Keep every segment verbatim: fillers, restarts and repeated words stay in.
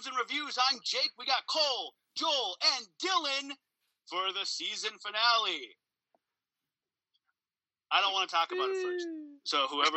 news and reviews. I'm Jake. We got Cole, Joel, and Dylan for the season finale. I don't want to talk about it first. So whoever...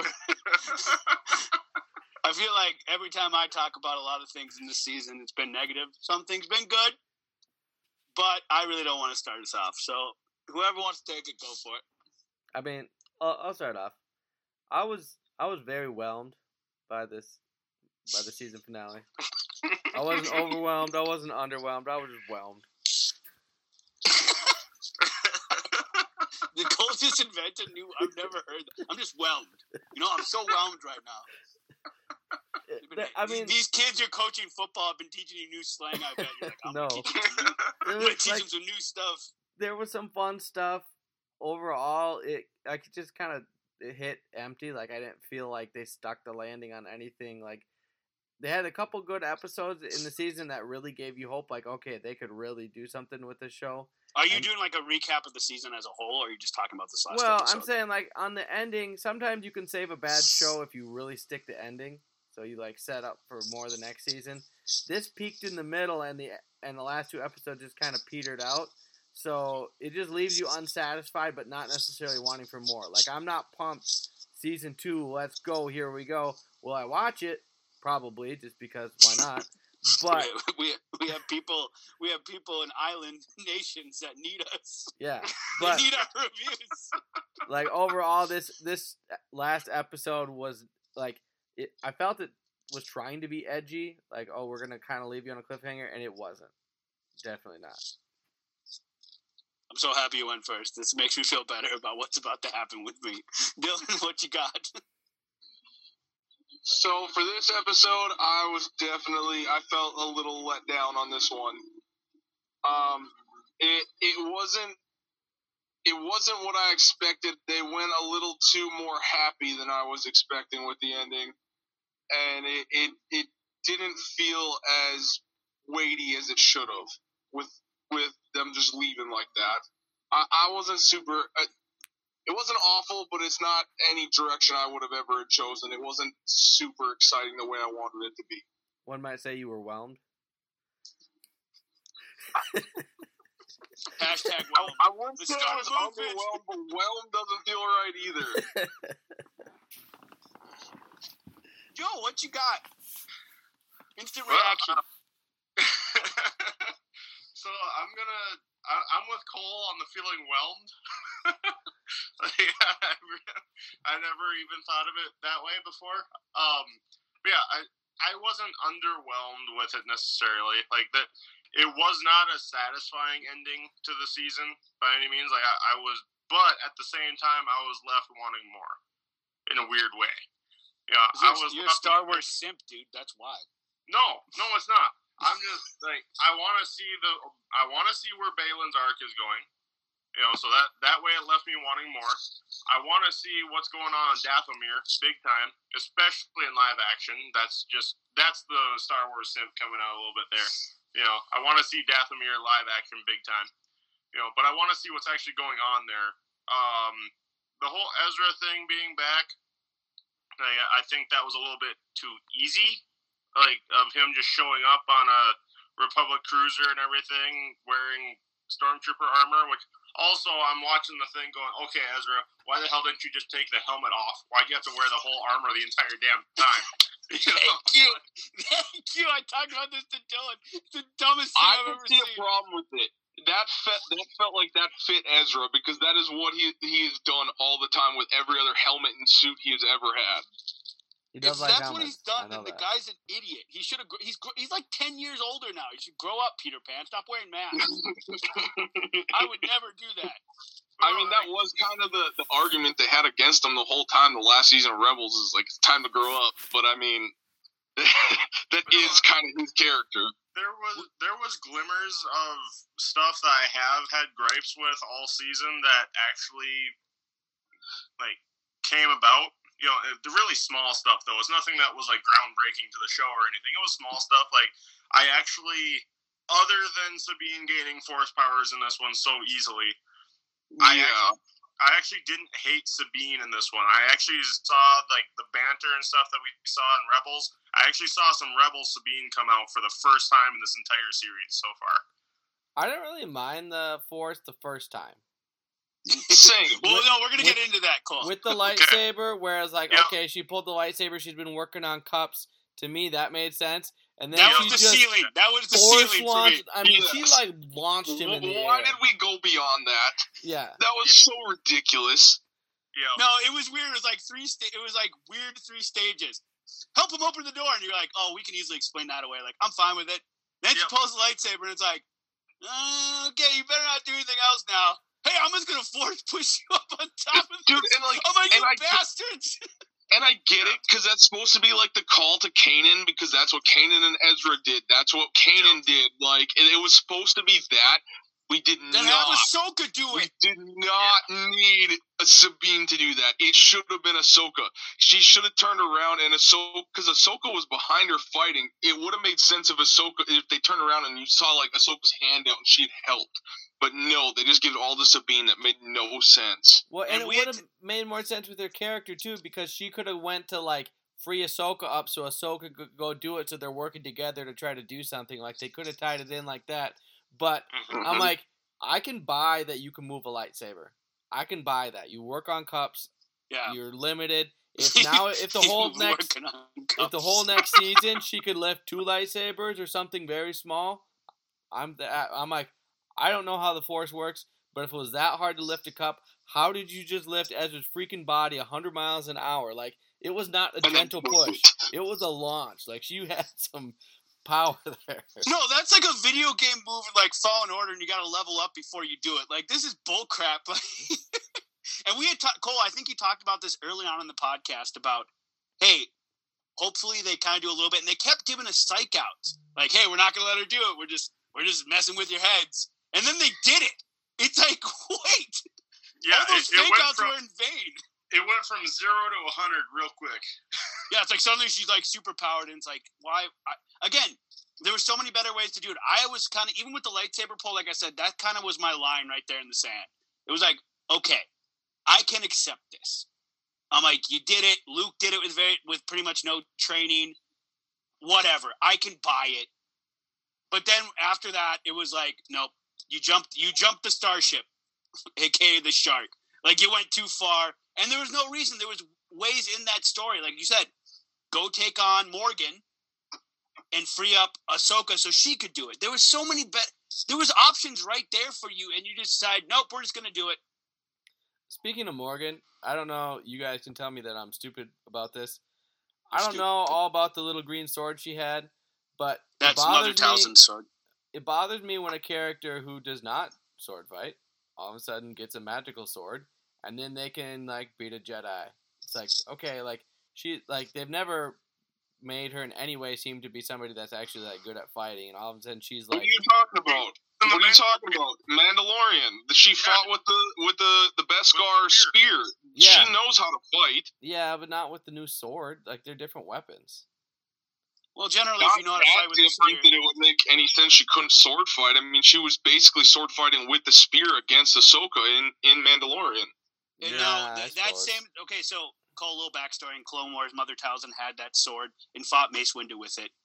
I feel like every time I talk about a lot of things in this season, it's been negative. Some things been good, but I really don't want to start us off. So whoever wants to take it, go for it. I mean, I'll, I'll start off. I was I was very whelmed by this by the season finale. I wasn't overwhelmed. I wasn't underwhelmed. I was just whelmed. The Cole just invented new. I've never heard that. I'm just whelmed. You know, I'm so whelmed right now. Been, I mean, these kids you're coaching football have been teaching you new slang. I bet you're like, I'm no. gonna teach them, I'm gonna teach like, them some new stuff. There was some fun stuff. Overall, it I could just kind of it hit empty. Like I didn't feel like they stuck the landing on anything. Like they had a couple good episodes in the season that really gave you hope. Like okay, they could really do something with this show. Are you and, doing like a recap of the season as a whole, or are you just talking about this last well, episode? I'm saying like on the ending, sometimes you can save a bad show if you really stick the ending. So you like set up for more the next season. This peaked in the middle, and the and the last two episodes just kind of petered out. So it just leaves you unsatisfied, but not necessarily wanting for more. Like I'm not pumped. Season two, let's go. Here we go. Will I watch it? Probably, just because why not? But we we have people we have people in island nations that need us. Yeah, they but need our reviews. Like overall, this this last episode was like it, I felt it was trying to be edgy. Like oh, we're gonna kind of leave you on a cliffhanger, and it wasn't. Definitely not. I'm so happy you went first. This makes me feel better about what's about to happen with me. Dylan, what you got? So for this episode, I was definitely, I felt a little let down on this one. Um, it it wasn't, it wasn't what I expected. They went a little too more happy than I was expecting with the ending, and it it, it didn't feel as weighty as it should have with with them just leaving like that. I, I wasn't super. Uh, It wasn't awful, but it's not any direction I would have ever chosen. It wasn't super exciting the way I wanted it to be. One might say you were whelmed. Hashtag whelmed. I, I wouldn't say I was underwhelmed, but whelmed doesn't feel right either. Joe, what you got? Instant reaction. Uh, so I'm gonna. I, I'm with Cole on the feeling whelmed. yeah, I, I never even thought of it that way before. Um, but yeah, I I wasn't underwhelmed with it necessarily. Like that, it was not a satisfying ending to the season by any means. Like I, I was, but at the same time, I was left wanting more in a weird way. Yeah, you're, I was. You're a Star Wars simp, dude. That's why. No, no, it's not. I'm just like I want to see the. I want to see where Balin's arc is going. You know, so that, that way it left me wanting more. I want to see what's going on in Dathomir, big time, especially in live action. That's just, that's the Star Wars simp coming out a little bit there. You know, I want to see Dathomir live action big time. You know, but I want to see what's actually going on there. Um, the whole Ezra thing being back, I, I think that was a little bit too easy. Like, of him just showing up on a Republic cruiser and everything, wearing Stormtrooper armor, which also I'm watching the thing going, okay, Ezra, why the hell didn't you just take the helmet off? Why'd you have to wear the whole armor the entire damn time? You know? Thank you. Thank you. I talked about this to Dylan. It's the dumbest thing I I've don't ever see seen. a problem with it. That felt, that felt like that fit Ezra, because that is what he he has done all the time with every other helmet and suit he has ever had. He does if like that's helmets. what he's done, then that. the guy's an idiot. He should have. He's he's like ten years older now. He should grow up, Peter Pan. Stop wearing masks. I would never do that. I mean, that was kind of the, the argument they had against him the whole time. The last season of Rebels is like, it's time to grow up. But I mean, that is kind of his character. There was there was glimmers of stuff that I have had gripes with all season that actually like came about. You know, the really small stuff though. It's nothing that was like groundbreaking to the show or anything. It was small stuff. Like I actually, other than Sabine gaining force powers in this one so easily, I yeah. actually, I actually didn't hate Sabine in this one. I actually saw like the banter and stuff that we saw in Rebels. I actually saw some Rebel Sabine come out for the first time in this entire series so far. I didn't really mind the Force the first time. Same. Well, With- no, we're gonna with- get into that, Cole. With the lightsaber, whereas, like, Yeah. okay, she pulled the lightsaber, she's been working on cups. To me, that made sense. And then that she was the just ceiling. That was the force ceiling for launched. me. I mean, Yes. she, like, launched him in the Why air. did we go beyond that? Yeah. That was so ridiculous. Yeah. No, it was weird. It was like three. Sta- it was like weird three stages. Help him open the door, and you're like, oh, we can easily explain that away. Like, I'm fine with it. Then she Yep. pulls the lightsaber, and it's like, uh, okay, you better not do anything else now. Hey, I'm just gonna force push you up on top of Dude, this. and like, I'm like, and you I- bastards. and I get it, because that's supposed to be like the call to Kanan, because that's what Kanan and Ezra did. That's what Kanan did. Like, it, it was supposed to be that. We did Then not. have Ahsoka do We it. did not need a Sabine to do that. It should have been Ahsoka. She should have turned around and Ahsoka, because Ahsoka was behind her fighting. It would have made sense if Ahsoka, if they turned around and you saw like Ahsoka's hand out and she had helped. But no, they just give it all to Sabine. That made no sense. Well, and, And it we would had have made more sense with her character, too, because she could have went to, like, free Ahsoka up so Ahsoka could go do it so they're working together to try to do something. Like, they could have tied it in like that. But Mhm. I'm like, I can buy that you can move a lightsaber. I can buy that. You work on cups. Yeah. You're limited. If now, if the whole He's next, working on if the whole cups. next season she could lift two lightsabers or something very small, I'm th- I'm like, I don't know how the Force works, but if it was that hard to lift a cup, how did you just lift Ezra's freaking body one hundred miles an hour? Like, it was not a And then gentle push push. it. It was a launch. Like, she had some power there. No, that's like a video game move, like Fallen Order, and you got to level up before you do it. Like, this is bullcrap. And we had ta- Cole. I think you talked about this early on in the podcast about, hey, hopefully they kind of do a little bit, and they kept giving us psych outs. Like, hey, we're not gonna let her do it. We're just we're just messing with your heads. And then they did it. It's like, wait, Yeah, all it, those it fake went outs from were in vain. it went from zero to a hundred real quick. Yeah, it's like suddenly she's like super powered, and it's like, why? I, again, there were so many better ways to do it. I was kind of, even with the lightsaber pull, like I said, that kind of was my line right there in the sand. It was like, okay, I can accept this. I'm like, you did it. Luke did it with very, with pretty much no training. Whatever, I can buy it. But then after that, it was like, nope, you jumped, you jumped the starship, aka the shark. Like, you went too far, and there was no reason. There was ways in that story, like you said, go take on Morgan and free up Ahsoka so she could do it. There was so many bet. There was options right there for you, and you just decide, nope, we're just gonna do it. Speaking of Morgan, I don't know. You guys can tell me that I'm stupid about this. I don't Stupid. know all about the little green sword she had, but That's it Mother bothers me. Talzin's sword. It bothers me when a character who does not sword fight all of a sudden gets a magical sword, and then they can like beat a Jedi. It's like, okay, like she, like they've never made her in any way seem to be somebody that's actually like good at fighting, and all of a sudden she's What like, are you talking about? What are you talking about? Mandalorian. She fought with the with the the Beskar spear. yeah, She knows how to fight. yeah, but not with the new sword. Like they're different weapons. Well, generally, Not if you know how to that fight with a different spear, that it would make any sense. She couldn't sword fight. I mean, she was basically sword fighting with the spear against Ahsoka in in Mandalorian. and Yeah, no, I that, that suppose. same. Okay, so Cole, a little backstory in Clone Wars. Mother Talzin had that sword and fought Mace Windu with it.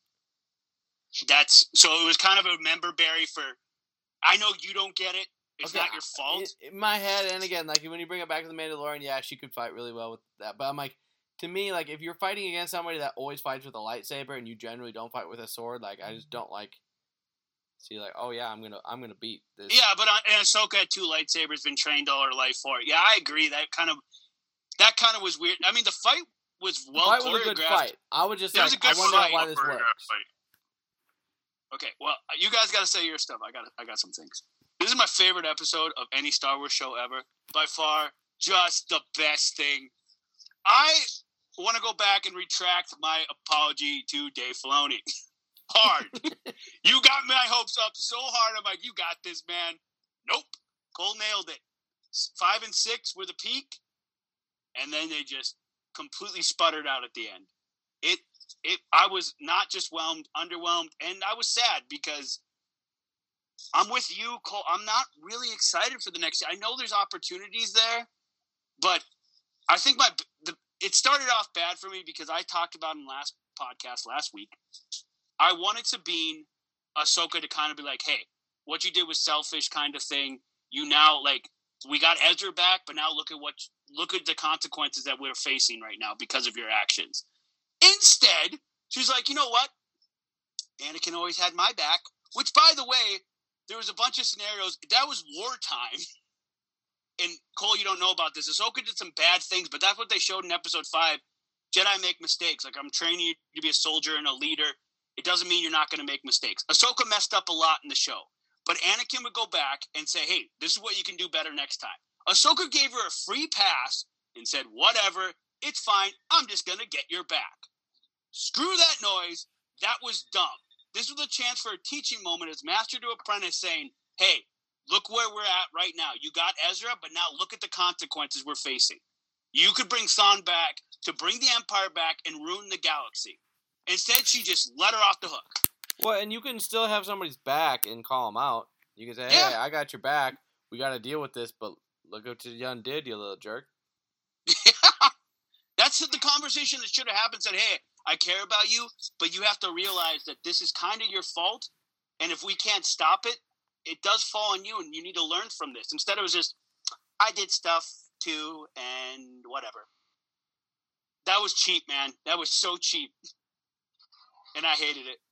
That's so it was kind of a member berry for. I know you don't get it. It's Okay, not your fault. In, in my head, and again, like when you bring it back to the Mandalorian, yeah, she could fight really well with that. But I'm like, to me, like if you're fighting against somebody that always fights with a lightsaber and you generally don't fight with a sword, like I just don't like. See, like, oh yeah, I'm gonna, I'm gonna beat this. Yeah, but uh, and Ahsoka had two lightsabers, been trained all her life for it. Yeah, I agree. That kind of, that kind of was weird. I mean, the fight was The well fight was a choreographed. good fight. I would just It was like, a I good wonder fight. why this Choreographed works. fight. Okay, well, you guys got to say your stuff. I got, I got some things. This is my favorite episode of any Star Wars show ever, by far. Just the best thing. I want to go back and retract my apology to Dave Filoni. Hard. You got my hopes up so hard. I'm like, you got this, man. Nope. Cole nailed it. Five and six were the peak, and then they just completely sputtered out at the end. It, it. I was not just whelmed, underwhelmed, and I was sad because I'm with you, Cole. I'm not really excited for the next year. I know there's opportunities there, but I think my the, it started off bad for me because I talked about in last podcast last week. I wanted Sabine, Ahsoka to kind of be like, hey, what you did was selfish kind of thing. You now, like, we got Ezra back, but now look at what look at the consequences that we're facing right now because of your actions. Instead, she's like, you know what? Anakin always had my back, which, by the way, there was a bunch of scenarios. That was wartime. And, Cole, you don't know about this. Ahsoka did some bad things, but that's what they showed in Episode five. Jedi make mistakes. Like, I'm training you to be a soldier and a leader. It doesn't mean you're not going to make mistakes. Ahsoka messed up a lot in the show. But Anakin would go back and say, hey, this is what you can do better next time. Ahsoka gave her a free pass and said, whatever, it's fine. I'm just going to get your back. Screw that noise. That was dumb. This was a chance for a teaching moment as master to apprentice saying, hey, look where we're at right now. You got Ezra, but now look at the consequences we're facing. You could bring Thrawn back to bring the Empire back and ruin the galaxy. Instead, she just let her off the hook. Well, and you can still have somebody's back and call them out. You can say, hey, Yeah. I got your back. We got to deal with this, but look what you undid, you little jerk. That's the conversation that should have happened. Said, hey, I care about you, but you have to realize that this is kind of your fault, and if we can't stop it, it does fall on you, and you need to learn from this. Instead, it was just, I did stuff too, and whatever. That was cheap, man. That was so cheap. And I hated it.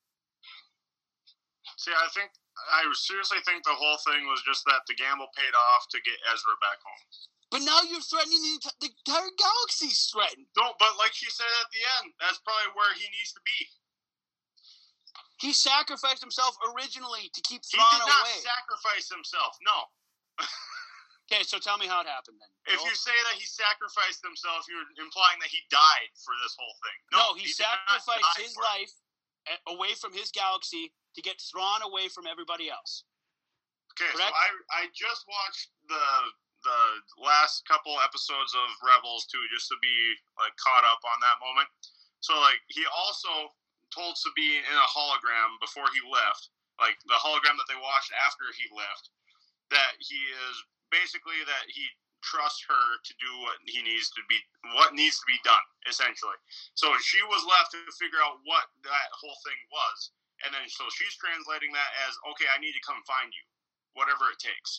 See, I think, I seriously think the whole thing was just that the gamble paid off to get Ezra back home. But now you're threatening the, enti- the entire galaxy's threatened. No, but like she said at the end, that's probably where he needs to be. He sacrificed himself originally to keep He Thrawn did not away. sacrifice himself, no. Okay, so tell me how it happened then. If Joel? you say that he sacrificed himself, you're implying that he died for this whole thing. No, No, he, he did not sacrificed die his for it. life a- away from his galaxy to get Thrawn away from everybody else. Okay, Correct? so I I just watched the the last couple episodes of Rebels too, just to be like caught up on that moment. So like he also told Sabine in a hologram before he left, like the hologram that they watched after he left, that he is basically that he trusts her to do what he needs to be what needs to be done, essentially. So she was left to figure out what that whole thing was. And then so she's translating that as, okay, I need to come find you, whatever it takes.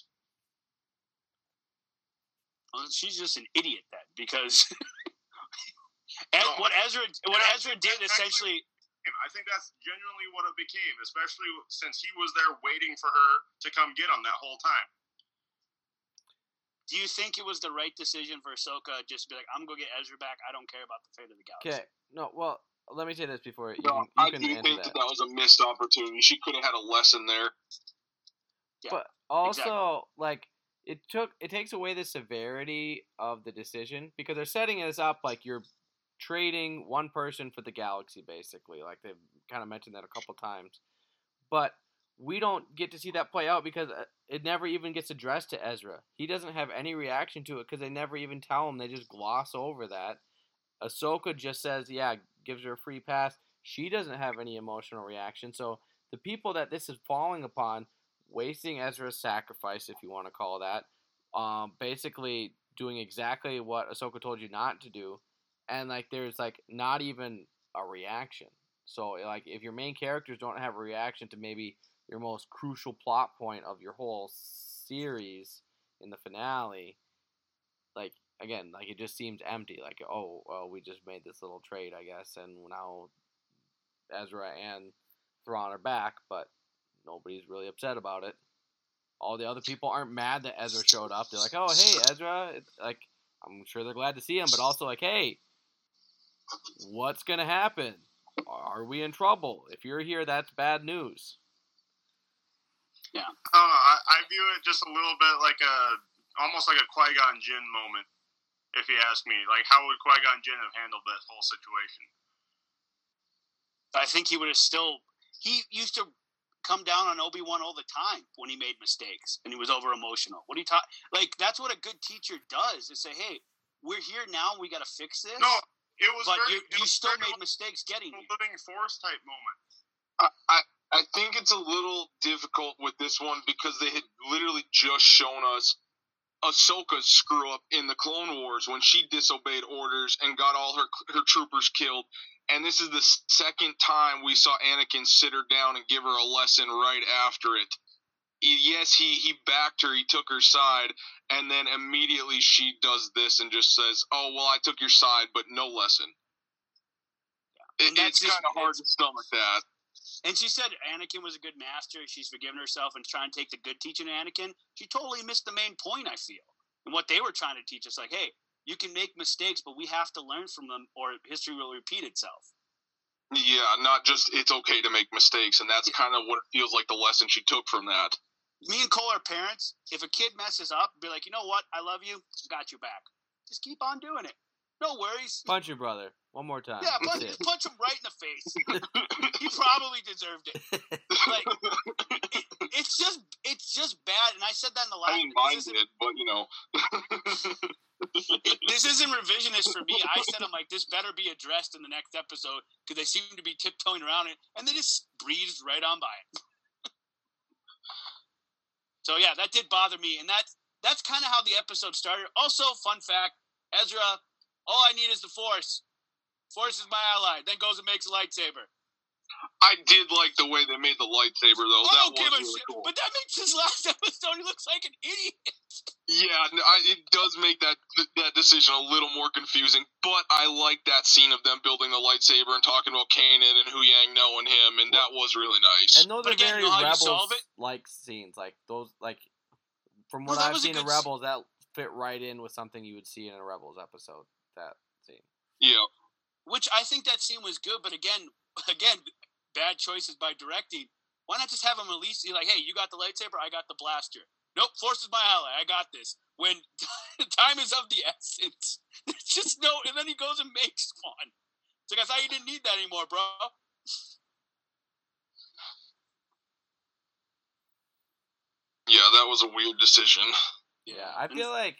Well, she's just an idiot then, because and No. what Ezra what And I Ezra think did that essentially. I think that's genuinely what it became, especially since he was there waiting for her to come get him that whole time. Do you think it was the right decision for Ahsoka just to be like, I'm gonna go get Ezra back. I don't care about the fate of the galaxy. Okay, no, well, let me say this before you No, can, you I can do answer think that. that that was a missed opportunity. She could have had a lesson there. Yeah, But also, exactly. like, it took it takes away the severity of the decision because they're setting this up like you're trading one person for the galaxy, basically. Like they've kind of mentioned that a couple times, but we don't get to see that play out because it never even gets addressed to Ezra. He doesn't have any reaction to it because they never even tell him. They just gloss over that. Ahsoka just says, yeah, gives her a free pass. She doesn't have any emotional reaction. So the people that this is falling upon, wasting Ezra's sacrifice, if you want to call that, um, basically doing exactly what Ahsoka told you not to do, and like there's like not even a reaction. So like if your main characters don't have a reaction to maybe your most crucial plot point of your whole series in the finale, like again, like it just seems empty. Like oh, well, we just made this little trade, I guess, and now Ezra and Thrawn are back, but nobody's really upset about it. All the other people aren't mad that Ezra showed up. They're like, oh, hey, Ezra. It's like, I'm sure they're glad to see him, but also like, hey, what's going to happen? Are we in trouble? If you're here, that's bad news. I don't know. I, I view it just a little bit like a, almost like a Qui-Gon Jinn moment, if you ask me. Like, how would Qui-Gon Jinn have handled that whole situation? I think he would have still. He used to come down on Obi-Wan all the time when he made mistakes and he was over emotional. What are you talking? Like that's what a good teacher does. Is say, hey, we're here now. We got to fix this. No, it was. but very, you, it you was still very made mistakes getting a here. living force type moment. I, I I think it's a little difficult with this one because they had literally just shown us Ahsoka's screw up in the Clone Wars when she disobeyed orders and got all her her troopers killed. and this is the second time we saw Anakin sit her down and give her a lesson right after it. Yes, he, he backed her, he took her side, and then immediately she does this and just says, oh, well, I took your side, but no lesson. Yeah. It, it's kind of hard to stomach that. And she said Anakin was a good master, she's forgiven herself and trying to take the good teaching of Anakin. She totally missed the main point, I feel. And what they were trying to teach us, like, hey, you can make mistakes, but we have to learn from them or history will repeat itself. Yeah, not just it's okay to make mistakes, and that's kind of what it feels like the lesson she took from that. Me and Cole are parents. If a kid messes up, be like, you know what? I love you. Got your back. Just keep on doing it. No worries. Punch your brother one more time. Yeah, punch, punch him right in the face. He probably deserved it. Like, it, it's just, it's just bad. And I said that in the last. I didn't mind it, but you know. it, this isn't revisionist for me. I said, I'm like, this better be addressed in the next episode because they seem to be tiptoeing around it, and they just breezed right on by it. So yeah, that did bother me, and that's that's kind of how the episode started. Also, fun fact: Ezra, all I need is the Force. Force is my ally. Then goes and makes a lightsaber. I did like the way they made the lightsaber, though. I that don't was give a really shit, cool. but that makes his last episode. He looks like an idiot. Yeah, I, it does make that that decision a little more confusing. But I like that scene of them building the lightsaber and talking about Kanan and Hu Yang knowing him, and that was really nice. And those But are again, very you know how you solve it? Rebels-like scenes. Like those, like from what Well, that I've was a seen in good s- Rebels, that fit right in with something you would see in a Rebels episode. That scene. Yeah. Which I think that scene was good, but again, again, bad choices by directing. Why not just have him release? You're like, hey, you got the lightsaber, I got the blaster. Nope, Force is my ally. I got this. When time is of the essence, there's just no. And then he goes and makes one. It's like I thought you didn't need that anymore, bro. Yeah, that was a weird decision. Yeah, I feel like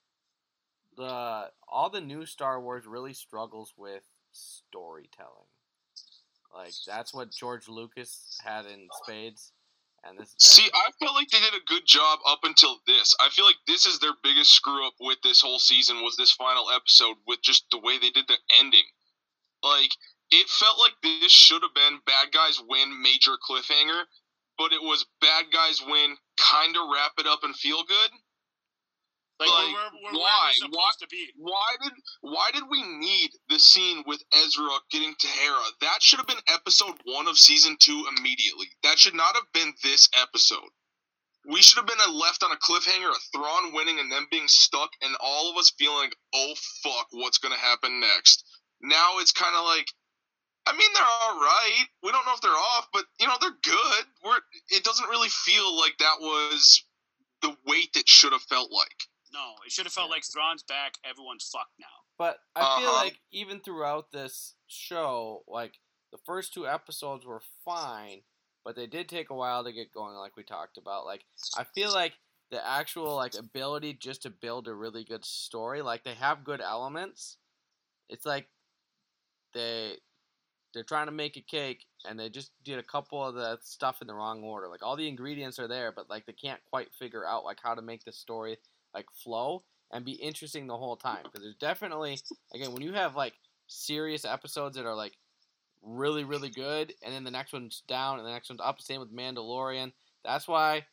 the all the new Star Wars really struggles with storytelling. Like that's what George Lucas had in spades, and this. See, I felt like they did a good job up until this. I feel like this is their biggest screw up with this whole season was this final episode with just the way they did the ending. Like it felt like this should have been bad guys win major cliffhanger, but it was bad guys win kind of wrap it up and feel good. Like, Like, we're, we're why? where we're supposed Why- to be. Why did why did we need the scene with Ezra getting to Hera? That should have been episode one of season two immediately. That should not have been this episode. We should have been left on a cliffhanger of Thrawn winning and them being stuck and all of us feeling, oh fuck, what's gonna happen next? Now it's kind of like, I mean, they're all right. We don't know if they're off, but you know they're good. We're. It doesn't really feel like that was the weight it should have felt like. No, it should have felt Yeah. like Thrawn's back. Everyone's fucked now. But I feel Uh-huh. like even throughout this show, like the first two episodes were fine, but they did take a while to get going, like we talked about. Like I feel like the actual like ability just to build a really good story, like they have good elements. It's like they they're trying to make a cake and they just did a couple of the stuff in the wrong order. Like all the ingredients are there, but like they can't quite figure out like how to make the story like flow and be interesting the whole time. Because there's definitely, again, when you have like serious episodes that are like really really good and then the next one's down and the next one's up, same with Mandalorian. That's why,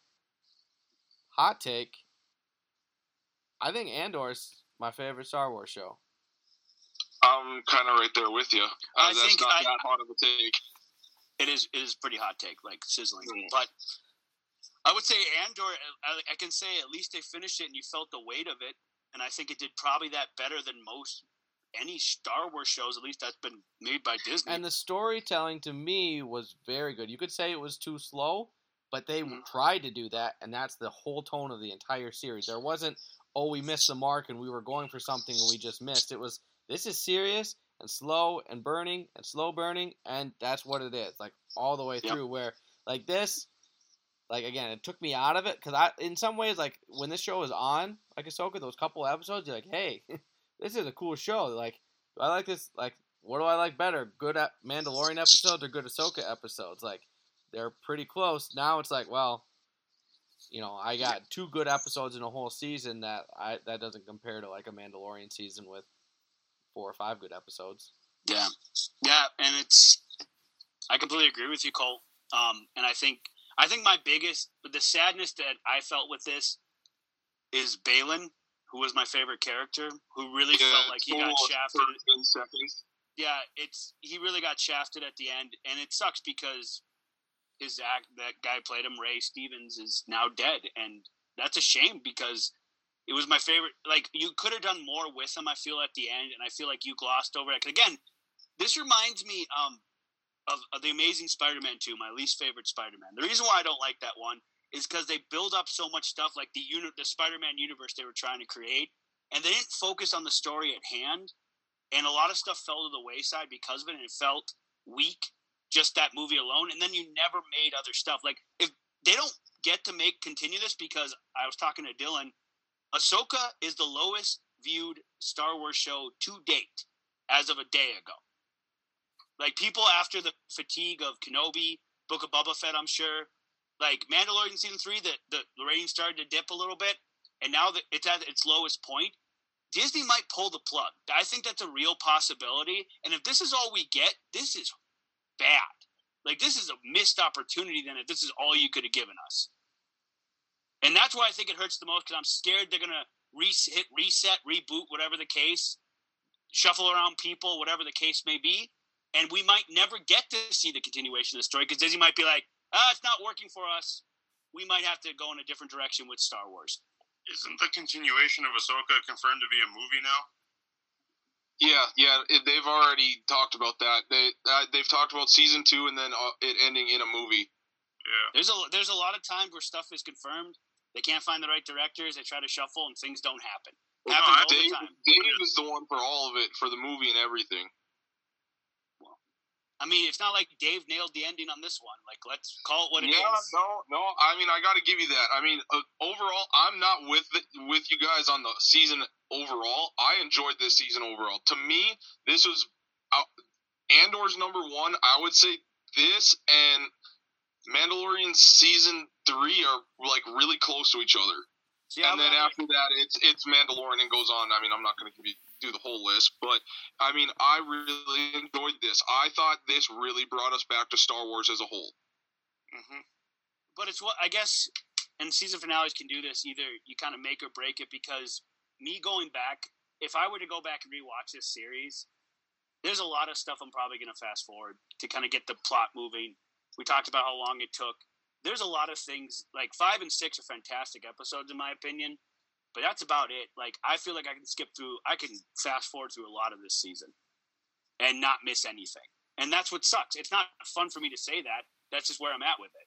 hot take, I think Andor's my favorite Star Wars show. I'm kind of right there with you. Uh, I that's think not I- that hot of a take. It is it is pretty hot take, like sizzling. Mm. But I would say Andor. I, I can say at least they finished it and you felt the weight of it, and I think it did probably that better than most any Star Wars shows, at least that's been made by Disney. And the storytelling to me was very good. You could say it was too slow, but they Mhm. tried to do that, and that's the whole tone of the entire series. There wasn't, oh, we missed the mark and we were going for something and we just missed. It was, this is serious and slow and burning and slow burning, and that's what it is, like all the way Yep. through. Where like this, like again, it took me out of it because I, in some ways, like when this show was on, like Ahsoka, those couple episodes, you're like, hey, this is a cool show. Like, do I like this? Like, what do I like better? Good at Mandalorian episodes or good Ahsoka episodes? Like, they're pretty close. Now it's like, well, you know, I got two good episodes in a whole season that I that doesn't compare to like a Mandalorian season with four or five good episodes. Yeah, yeah, and it's I completely agree with you, Cole. Um, and I think I think my biggest the sadness that I felt with this is Balin, who was my favorite character, who really Yeah, felt like he got shafted. In seconds. Yeah, it's he really got shafted at the end, and it sucks because his act that guy played him, Ray Stevens, is now dead, and that's a shame because it was my favorite. Like, you could have done more with him, I feel, at the end, and I feel like you glossed over it. Again, this reminds me um, of, of The Amazing Spider-Man two, my least favorite Spider-Man. The reason why I don't like that one is because they build up so much stuff, like the uni- the Spider-Man universe they were trying to create, and they didn't focus on the story at hand, and a lot of stuff fell to the wayside because of it, and it felt weak, just that movie alone, and then you never made other stuff. Like, if they don't get to make continue this, because I was talking to Dylan, Ahsoka is the lowest viewed Star Wars show to date as of a day ago. Like, people after the fatigue of Kenobi, Book of Boba Fett, I'm sure, like Mandalorian season three, the, the, the ratings started to dip a little bit, and now that it's at its lowest point, Disney might pull the plug. I think that's a real possibility, and if this is all we get, this is bad. Like, this is a missed opportunity then if this is all you could have given us. And that's why I think it hurts the most, because I'm scared they're going to re- hit reset, reboot, whatever the case, shuffle around people, whatever the case may be, and we might never get to see the continuation of the story, because Disney might be like, ah, it's not working for us. We might have to go in a different direction with Star Wars. Isn't the continuation of Ahsoka confirmed to be a movie now? Yeah, yeah, it, they've already talked about that. They uh, they've talked about season two and then uh, it ending in a movie. Yeah. There's a there's a lot of times where stuff is confirmed. They can't find the right directors. They try to shuffle and things don't happen. No, Happens all Dave, the time. Dave is the one for all of it, for the movie and everything. Well, I mean, it's not like Dave nailed the ending on this one. Like, let's call it what it yeah, is. no, no. I mean, I got to give you that. I mean, uh, overall, I'm not with the, with you guys on the season overall. I enjoyed this season overall. To me, this was uh, Andor's number one. I would say this and Mandalorian season three are like really close to each other. Yeah, and then well, after that, it's it's Mandalorian and goes on. I mean, I'm not going to give you do the whole list, but I mean, I really enjoyed this. I thought this really brought us back to Star Wars as a whole. Mm-hmm. But it's what I guess, and season finales can do this. Either you kind of make or break it, because me going back, if I were to go back and rewatch this series, there's a lot of stuff I'm probably going to fast forward to kind of get the plot moving. We talked about how long it took. There's a lot of things, like five and six are fantastic episodes in my opinion, but that's about it. Like, I feel like I can skip through, I can fast forward through a lot of this season and not miss anything. And that's what sucks. It's not fun for me to say that. That's just where I'm at with it.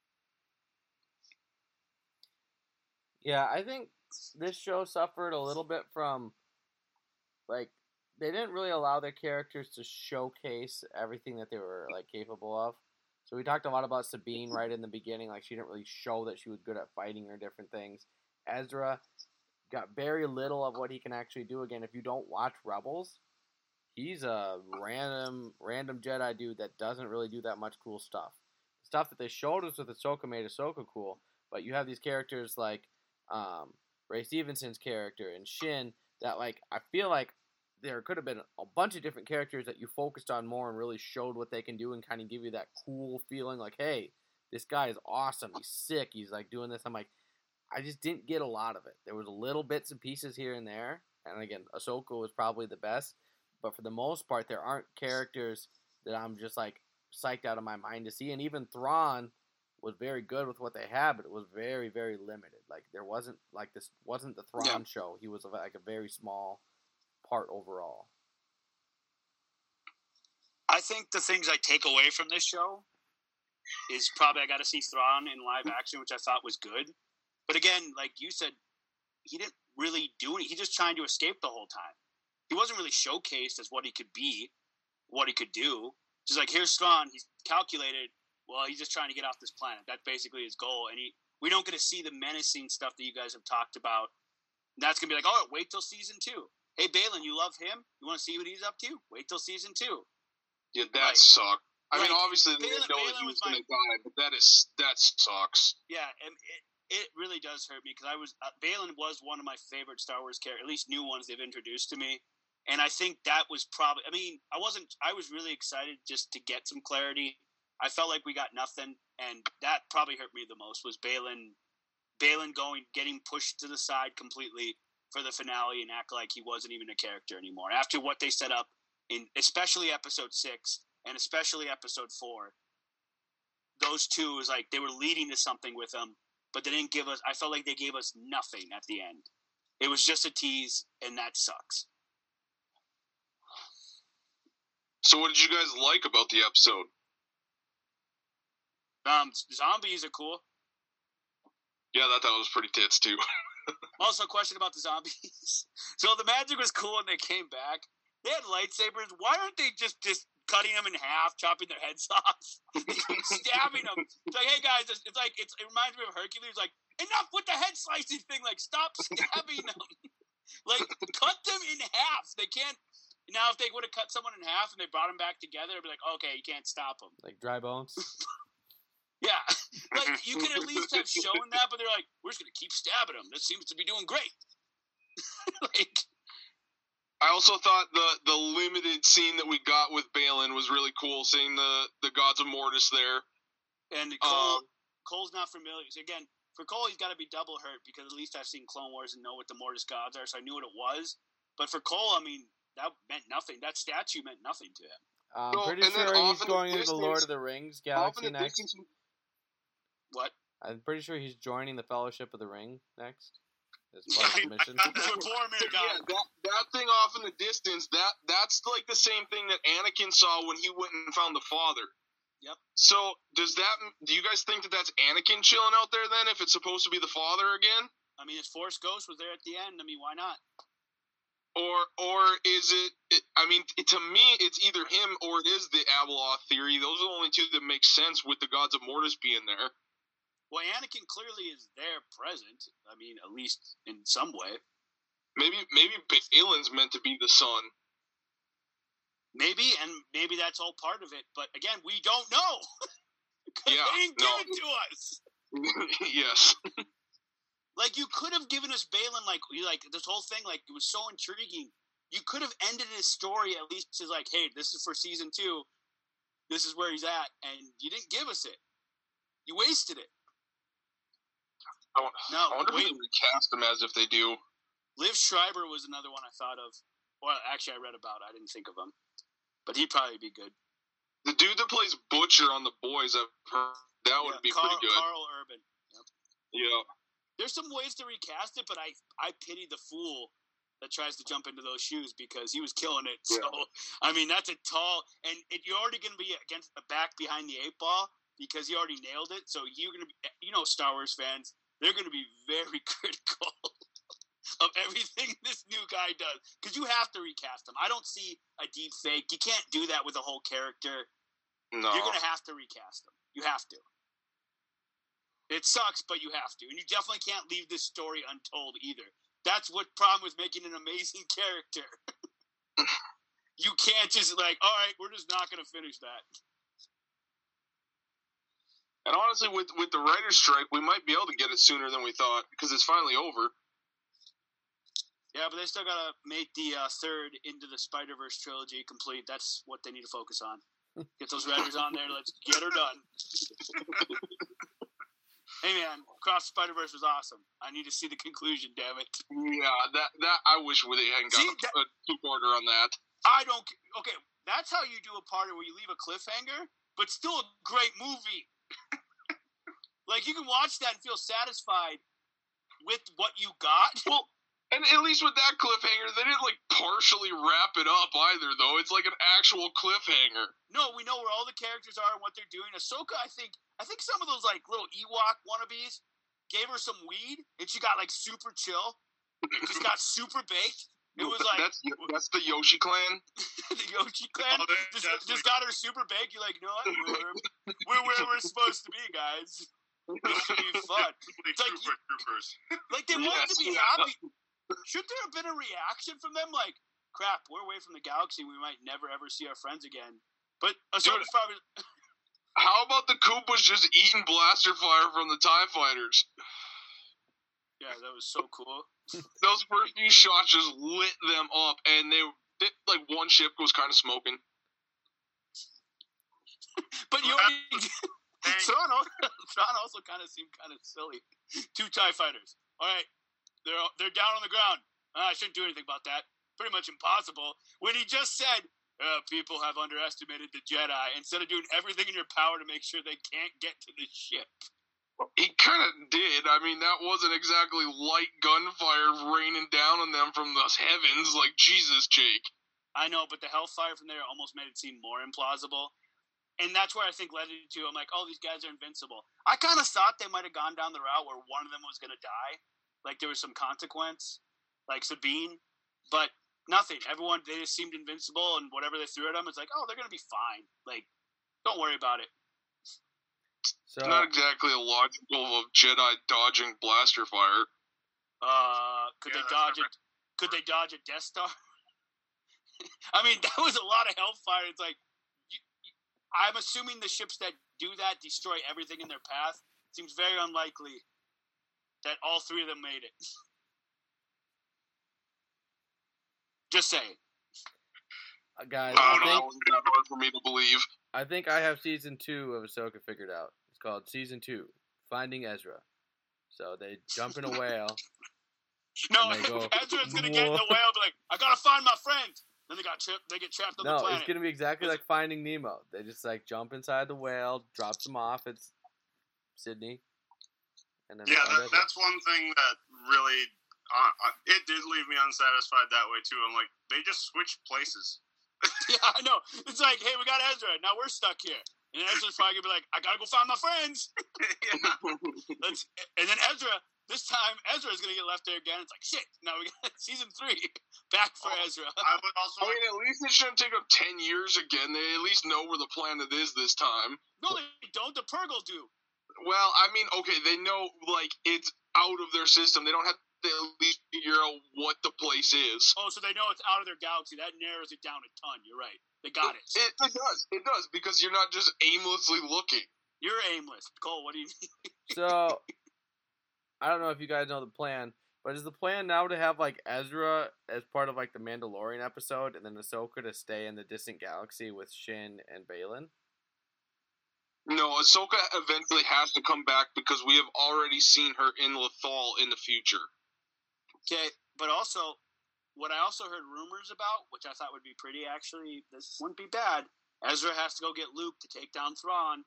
Yeah, I think this show suffered a little bit from, like, they didn't really allow their characters to showcase everything that they were, like, capable of. So we talked a lot about Sabine right in the beginning. Like, she didn't really show that she was good at fighting or different things. Ezra got very little of what he can actually do. Again, if you don't watch Rebels, he's a random random Jedi dude that doesn't really do that much cool stuff. The stuff that they showed us with Ahsoka made Ahsoka cool, but you have these characters like um, Ray Stevenson's character and Shin that, like, I feel like there could have been a bunch of different characters that you focused on more and really showed what they can do and kind of give you that cool feeling like, hey, this guy is awesome. He's sick. He's, like, doing this. I'm like, I just didn't get a lot of it. There was little bbits and pieces here and there. And, again, Ahsoka was probably the best. But for the most part, there aren't characters that I'm just, like, psyched out of my mind to see. And even Thrawn was very good with what they had, but it was very, very limited. Like, there wasn't, like, this wasn't the Thrawn yeah. show. He was, like, a very small part overall. I think the things I take away from this show is probably I got to see Thrawn in live action, which I thought was good. But again, like you said, he didn't really do anything. He just trying to escape the whole time. He wasn't really showcased as what he could be, what he could do. Just like, here's Thrawn. He's calculated. Well, he's just trying to get off this planet. That's basically his goal. And he, we don't get to see the menacing stuff that you guys have talked about. And that's going to be like, oh, wait till season two. Hey, Balin, you love him? You want to see what he's up to? Wait till season two. Yeah, that like, sucks. I like, mean, obviously, they didn't know that he was, was going to die, but that is that sucks. Yeah, and it, it really does hurt me because I was uh, Balin was one of my favorite Star Wars characters, at least new ones they've introduced to me. And I think that was probably, I mean, I wasn't, I was really excited just to get some clarity. I felt like we got nothing, and that probably hurt me the most was Balin, Balin going, getting pushed to the side completely for the finale and act like he wasn't even a character anymore. After what they set up in, especially episode six and especially episode four, those two was like, they were leading to something with them, but they didn't give us, I felt like they gave us nothing at the end. It was just a tease, and that sucks. So what did you guys like about the episode? Um, zombies are cool. Yeah, that that was pretty tits too. Also, a question about the zombies. So the magic was cool when they came back. They had lightsabers. Why aren't they just, just cutting them in half, chopping their heads off, stabbing them? It's like, hey guys, it's, it's like it's, it reminds me of Hercules. Like, enough with the head slicing thing. Like, stop stabbing them. Like, cut them in half. They can't. Now, if they would have cut someone in half and they brought them back together, it'd be like, okay, you can't stop them. Like dry bones. Yeah, like you could at least have shown that, but they're like, we're just gonna keep stabbing them. This seems to be doing great. Like, I also thought the the limited scene that we got with Balin was really cool, seeing the, the gods of Mortis there. And Cole, Um, Cole's not familiar. So again, for Cole, he's got to be double hurt because at least I've seen Clone Wars and know what the Mortis gods are, so I knew what it was. But for Cole, I mean, that meant nothing. That statue meant nothing to him. I'm No, pretty and then sure off he's in the going into the distance- Lord of the Rings Off galaxy in the next. distance, What? I'm pretty sure he's joining the Fellowship of the Ring next. As part of the mission. For Boromir yeah, God. that, that thing off in the distance, that that's like the same thing that Anakin saw when he went and found the father. Yep. So does that? Do you guys think that that's Anakin chilling out there then? If it's supposed to be the father again, I mean, his Force Ghost was there at the end. I mean, why not? or or is it? it I mean, to me, it's either him or it is the Abeloth theory. Those are the only two that make sense with the gods of Mortis being there. Well, Anakin clearly is there present. I mean, at least in some way. Maybe maybe Balin's meant to be the son. Maybe, and maybe that's all part of it. But again, we don't know. Yeah, they didn't no. give it to us. Yes. Like, you could have given us Balin, like, you like this whole thing, like, it was so intriguing. You could have ended his story at least as, like, hey, this is for season two. This is where he's at. And you didn't give us it. You wasted it. I, wa- No, I wonder wait. if they recast him as if they do. Liv Schreiber was another one I thought of. Well, actually, I read about. I didn't think of him. But he'd probably be good. The dude that plays Butcher on The Boys, I've heard that would Yeah, be Carl, pretty good. Carl Urban. Yep. Yeah. There's some ways to recast it, but I, I pity the fool that tries to jump into those shoes because he was killing it. So, Yeah. I mean, that's a tall... And it, you're already going to be against the back behind the eight ball because he already nailed it. So you're going to be... You know, Star Wars fans, they're going to be very critical of everything this new guy does. Because you have to recast him. I don't see a deep fake. You can't do that with a whole character. No. You're going to have to recast him. You have to. It sucks, but you have to. And you definitely can't leave this story untold either. That's what problem with making an amazing character. You can't just like, all right, we're just not going to finish that. And honestly, with with the writer's strike, we might be able to get it sooner than we thought because it's finally over. Yeah, but they still got to make the uh, third Into the Spider-Verse trilogy complete. That's what they need to focus on. Get those writers on there. Let's get her done. Hey, man, Cross the Spider-Verse was awesome. I need to see the conclusion, damn it. Yeah, that that I wish they hadn't got See, a, that- a two-parter on that. I don't... Okay, that's how you do a party where you leave a cliffhanger, but still a great movie. Like, you can watch that and feel satisfied with what you got. Well, and at least with that cliffhanger, they didn't like partially wrap it up either, though. It's like an actual cliffhanger. No, we know where all the characters are and what they're doing. Ahsoka, I think, I think some of those like little Ewok wannabes gave her some weed, and she got like super chill. Just got super baked. It was like that's that's the Yoshi clan. the Yoshi clan Oh, that- just, that's just like- got her super baked. You're like, you know what? We're, we're where we're supposed to be, guys. This should be fun. Like It's like Trooper Troopers. Like they wanted Yes, to be yeah. happy. Should there have been a reaction from them? Like, crap, we're away from the galaxy. We might never ever see our friends again. But Ahsoka's probably. How about the Koopas just eating blaster fire from the TIE fighters? Yeah, that was so cool. Those first few shots just lit them up, and they It, like one ship was kind of smoking. But you already Thrawn also, Thrawn also kind of seemed kind of silly. Two TIE fighters. All right, they're they're down on the ground. Uh, I shouldn't do anything about that. Pretty much impossible. When he just said, uh, people have underestimated the Jedi, instead of doing everything in your power to make sure they can't get to the ship. He kind of did. I mean, that wasn't exactly light gunfire raining down on them from the heavens. Like, Jesus, Jake. I know, but the hellfire from there almost made it seem more implausible. And that's where I think led it to, I'm like, oh, these guys are invincible. I kind of thought they might have gone down the route where one of them was going to die. Like, there was some consequence. Like Sabine. But nothing. Everyone, they just seemed invincible, and whatever they threw at them, it's like, oh, they're going to be fine. Like, don't worry about it. So, not exactly a logical of Jedi dodging blaster fire. Uh, could yeah, they dodge it? Could they dodge a Death Star? I mean, that was a lot of hellfire. It's like, you, you, I'm assuming the ships that do that destroy everything in their path. Seems very unlikely that all three of them made it. Just saying. Uh, guys, I I don't think, know. It's not hard for me to believe. I think I have season two of Ahsoka figured out. It's called Season two, Finding Ezra. So they jump in a whale. No, go, Ezra's gonna get in the whale, be like, I gotta find my friend. Then they got tripped. They get trapped on no, the planet. No, it's gonna be exactly like Finding Nemo. They just like jump inside the whale, drops them off. It's Sydney. And then yeah, that, that's one thing that really uh, it did leave me unsatisfied that way too. I'm like, they just switched places. Yeah, I know. It's like, hey, we got Ezra. Now we're stuck here. And Ezra's probably going to be like, I got to go find my friends. Let's, and then Ezra, this time, Ezra's going to get left there again. It's like, shit. Now we got season three back for oh, Ezra. I would also. I mean, at least it shouldn't take them ten years again. They at least know where the planet is this time. No, they don't. The Purgle do. Well, I mean, okay, they know, like, it's out of their system. They don't have to at least figure out what the place is. Oh, so they know it's out of their galaxy. That narrows it down a ton. You're right. They got it. It, it, it does. It does, because you're not just aimlessly looking. You're aimless. Cole, what do you mean? So, I don't know if you guys know the plan, but is the plan now to have, like, Ezra as part of, like, the Mandalorian episode, and then Ahsoka to stay in the distant galaxy with Shin and Baylan? No, Ahsoka eventually has to come back because we have already seen her in Lothal in the future. Okay, but also, what I also heard rumors about, which I thought would be pretty, actually, this wouldn't be bad, Ezra has to go get Luke to take down Thrawn.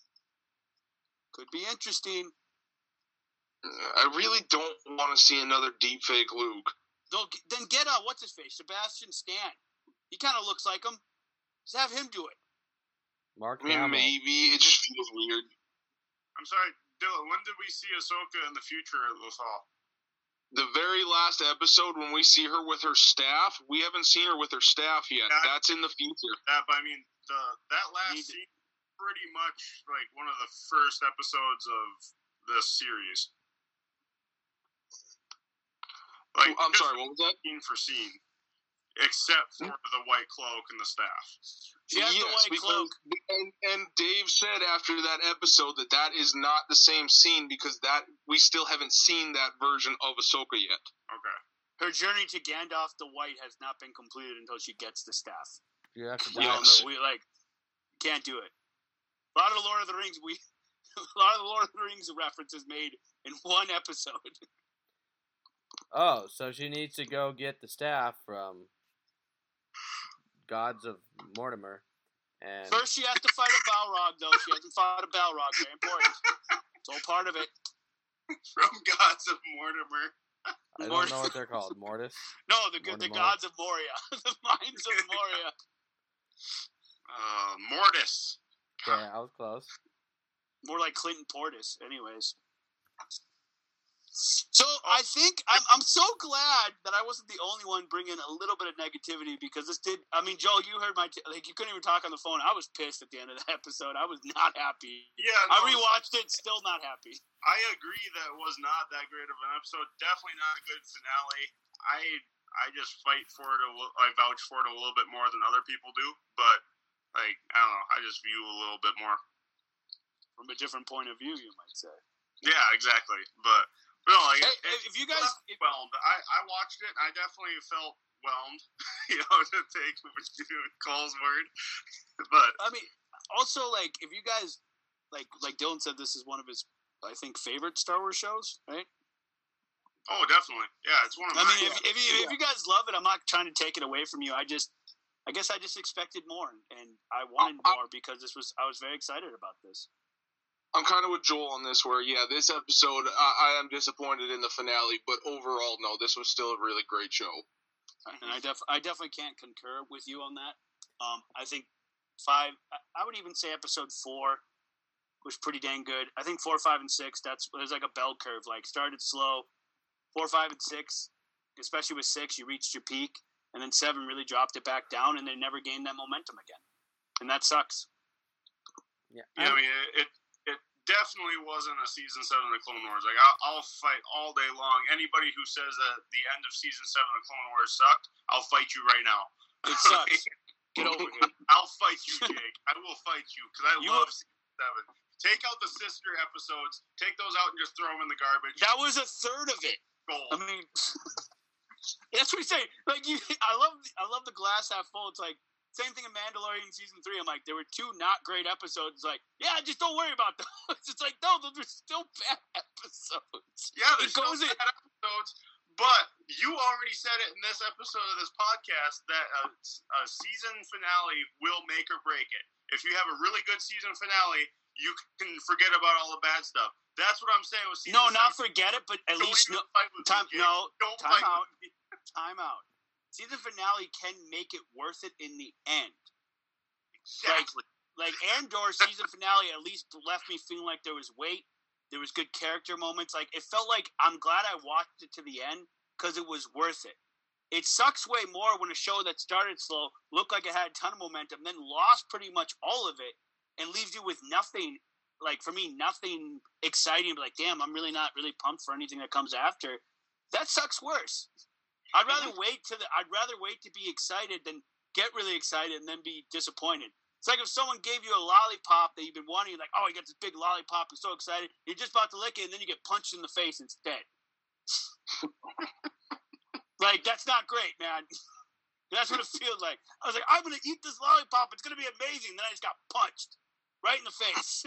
Could be interesting. I really don't want to see another deepfake Luke. They'll, then get, uh, what's-his-face, Sebastian Stan. He kind of looks like him. Just have him do it. Mark I mean, Hamill. maybe. It just feels weird. I'm sorry, Dylan, when did we see Ahsoka in the future at Lothal? The very last episode when we see her with her staff, we haven't seen her with her staff yet. That, That's in the future. That, but I mean, the that last scene, pretty much like one of the first episodes of this series. Like, I'm sorry, what was that? Scene for scene, except for the white cloak and the staff. She has yes, the white because, cloak. And, and Dave said after that episode that that is not the same scene because that we still haven't seen that version of Ahsoka yet. Okay. Her journey to Gandalf the White has not been completed until she gets the staff. You have to we die. all know, we like can't do it. A lot of the Lord of the Rings, we a lot of the Lord of the Rings references made in one episode. Oh, so she needs to go get the staff from Gods of Mortimer. And first, she has to fight a Balrog, though. She hasn't fought a Balrog. Very important. It's all part of it. From Gods of Mortimer. I don't know what they're called. Mortis? No, the Mortimer. the Gods of Moria. The Mines of Moria. Uh, Mortis. Okay, I was close. More like Clinton Portis, anyways. So I think I'm I'm so glad that I wasn't the only one bringing a little bit of negativity because this did. I mean, Joe, you heard my t- like you couldn't even talk on the phone. I was pissed at the end of the episode. I was not happy. Yeah, no, I rewatched it, still not happy. I agree that it was not that great of an episode. Definitely not a good finale. I I just fight for it. A li- I vouch for it a little bit more than other people do. But like I don't know. I just view a little bit more from a different point of view. You might say. Yeah, exactly. But. No, like, Hey, it, if you guys, if, whelmed. I, I watched it. I definitely felt whelmed. You know, to take Cole's word. But I mean, also like if you guys, like like Dylan said, this is one of his, I think, favorite Star Wars shows, right? Oh, definitely. Yeah, it's one of I my. mean, if, if you if you guys love it, I'm not trying to take it away from you. I just, I guess I just expected more, and I wanted more because this was I was very excited about this. I'm kind of with Joel on this, where yeah, this episode I, I am disappointed in the finale, but overall, no, this was still a really great show. And I def I definitely can't concur with you on that. Um, I think five. I would even say episode four was pretty dang good. I think four, five, and six. That's there's like a bell curve. Like started slow. Four, five, and six, especially with six, you reached your peak, and then seven really dropped it back down, and they never gained that momentum again, and that sucks. Yeah, yeah. I mean, it it definitely wasn't a season seven of the Clone Wars. Like I'll, I'll fight all day long. Anybody who says that the end of season seven of the Clone Wars sucked, I'll fight you right now. It sucks. Get over it. I'll fight you, Jake. I will fight you because I You love will- season seven. Take out the sister episodes. Take those out and just throw them in the garbage. That was a third of it. Gold. I mean, that's what we say. Like you, I love, I love the glass half full. It's like same thing in Mandalorian season three. I'm like, there were two not great episodes. It's like, yeah, just don't worry about those. It's like, no, those are still bad episodes. Yeah, it there's still goes in. bad episodes. But you already said it in this episode of this podcast that a, a season finale will make or break it. If you have a really good season finale, you can forget about all the bad stuff. That's what I'm saying with season No, seven. not forget it, but at Don't least even no, fight with time. me, Jake. No, Don't time fight out. with me. Time out. Season finale can make it worth it in the end. Exactly. Like Andor season finale at least left me feeling like there was weight. There was good character moments. Like it felt like I'm glad I watched it to the end because it was worth it. It sucks way more when a show that started slow, looked like it had a ton of momentum, then lost pretty much all of it, and leaves you with nothing. Like for me, nothing exciting. Like, damn, I'm really not really pumped for anything that comes after. That sucks worse. I'd rather wait to the. I'd rather wait to be excited than get really excited and then be disappointed. It's like if someone gave you a lollipop that you've been wanting, like, oh, you got this big lollipop, you're so excited, you're just about to lick it, and then you get punched in the face instead. Like, that's not great, man. That's what it feels like. I was like, I'm gonna eat this lollipop, it's gonna be amazing. Then I just got punched right in the face.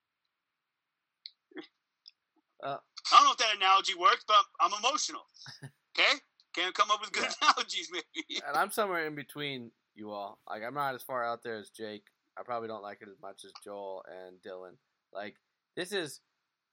Uh, I don't know if that analogy works, but I'm emotional. Okay? Can't come up with good Yeah. analogies, maybe. and I'm somewhere in between you all. Like, I'm not as far out there as Jake. I probably don't like it as much as Joel and Dylan. Like, this is,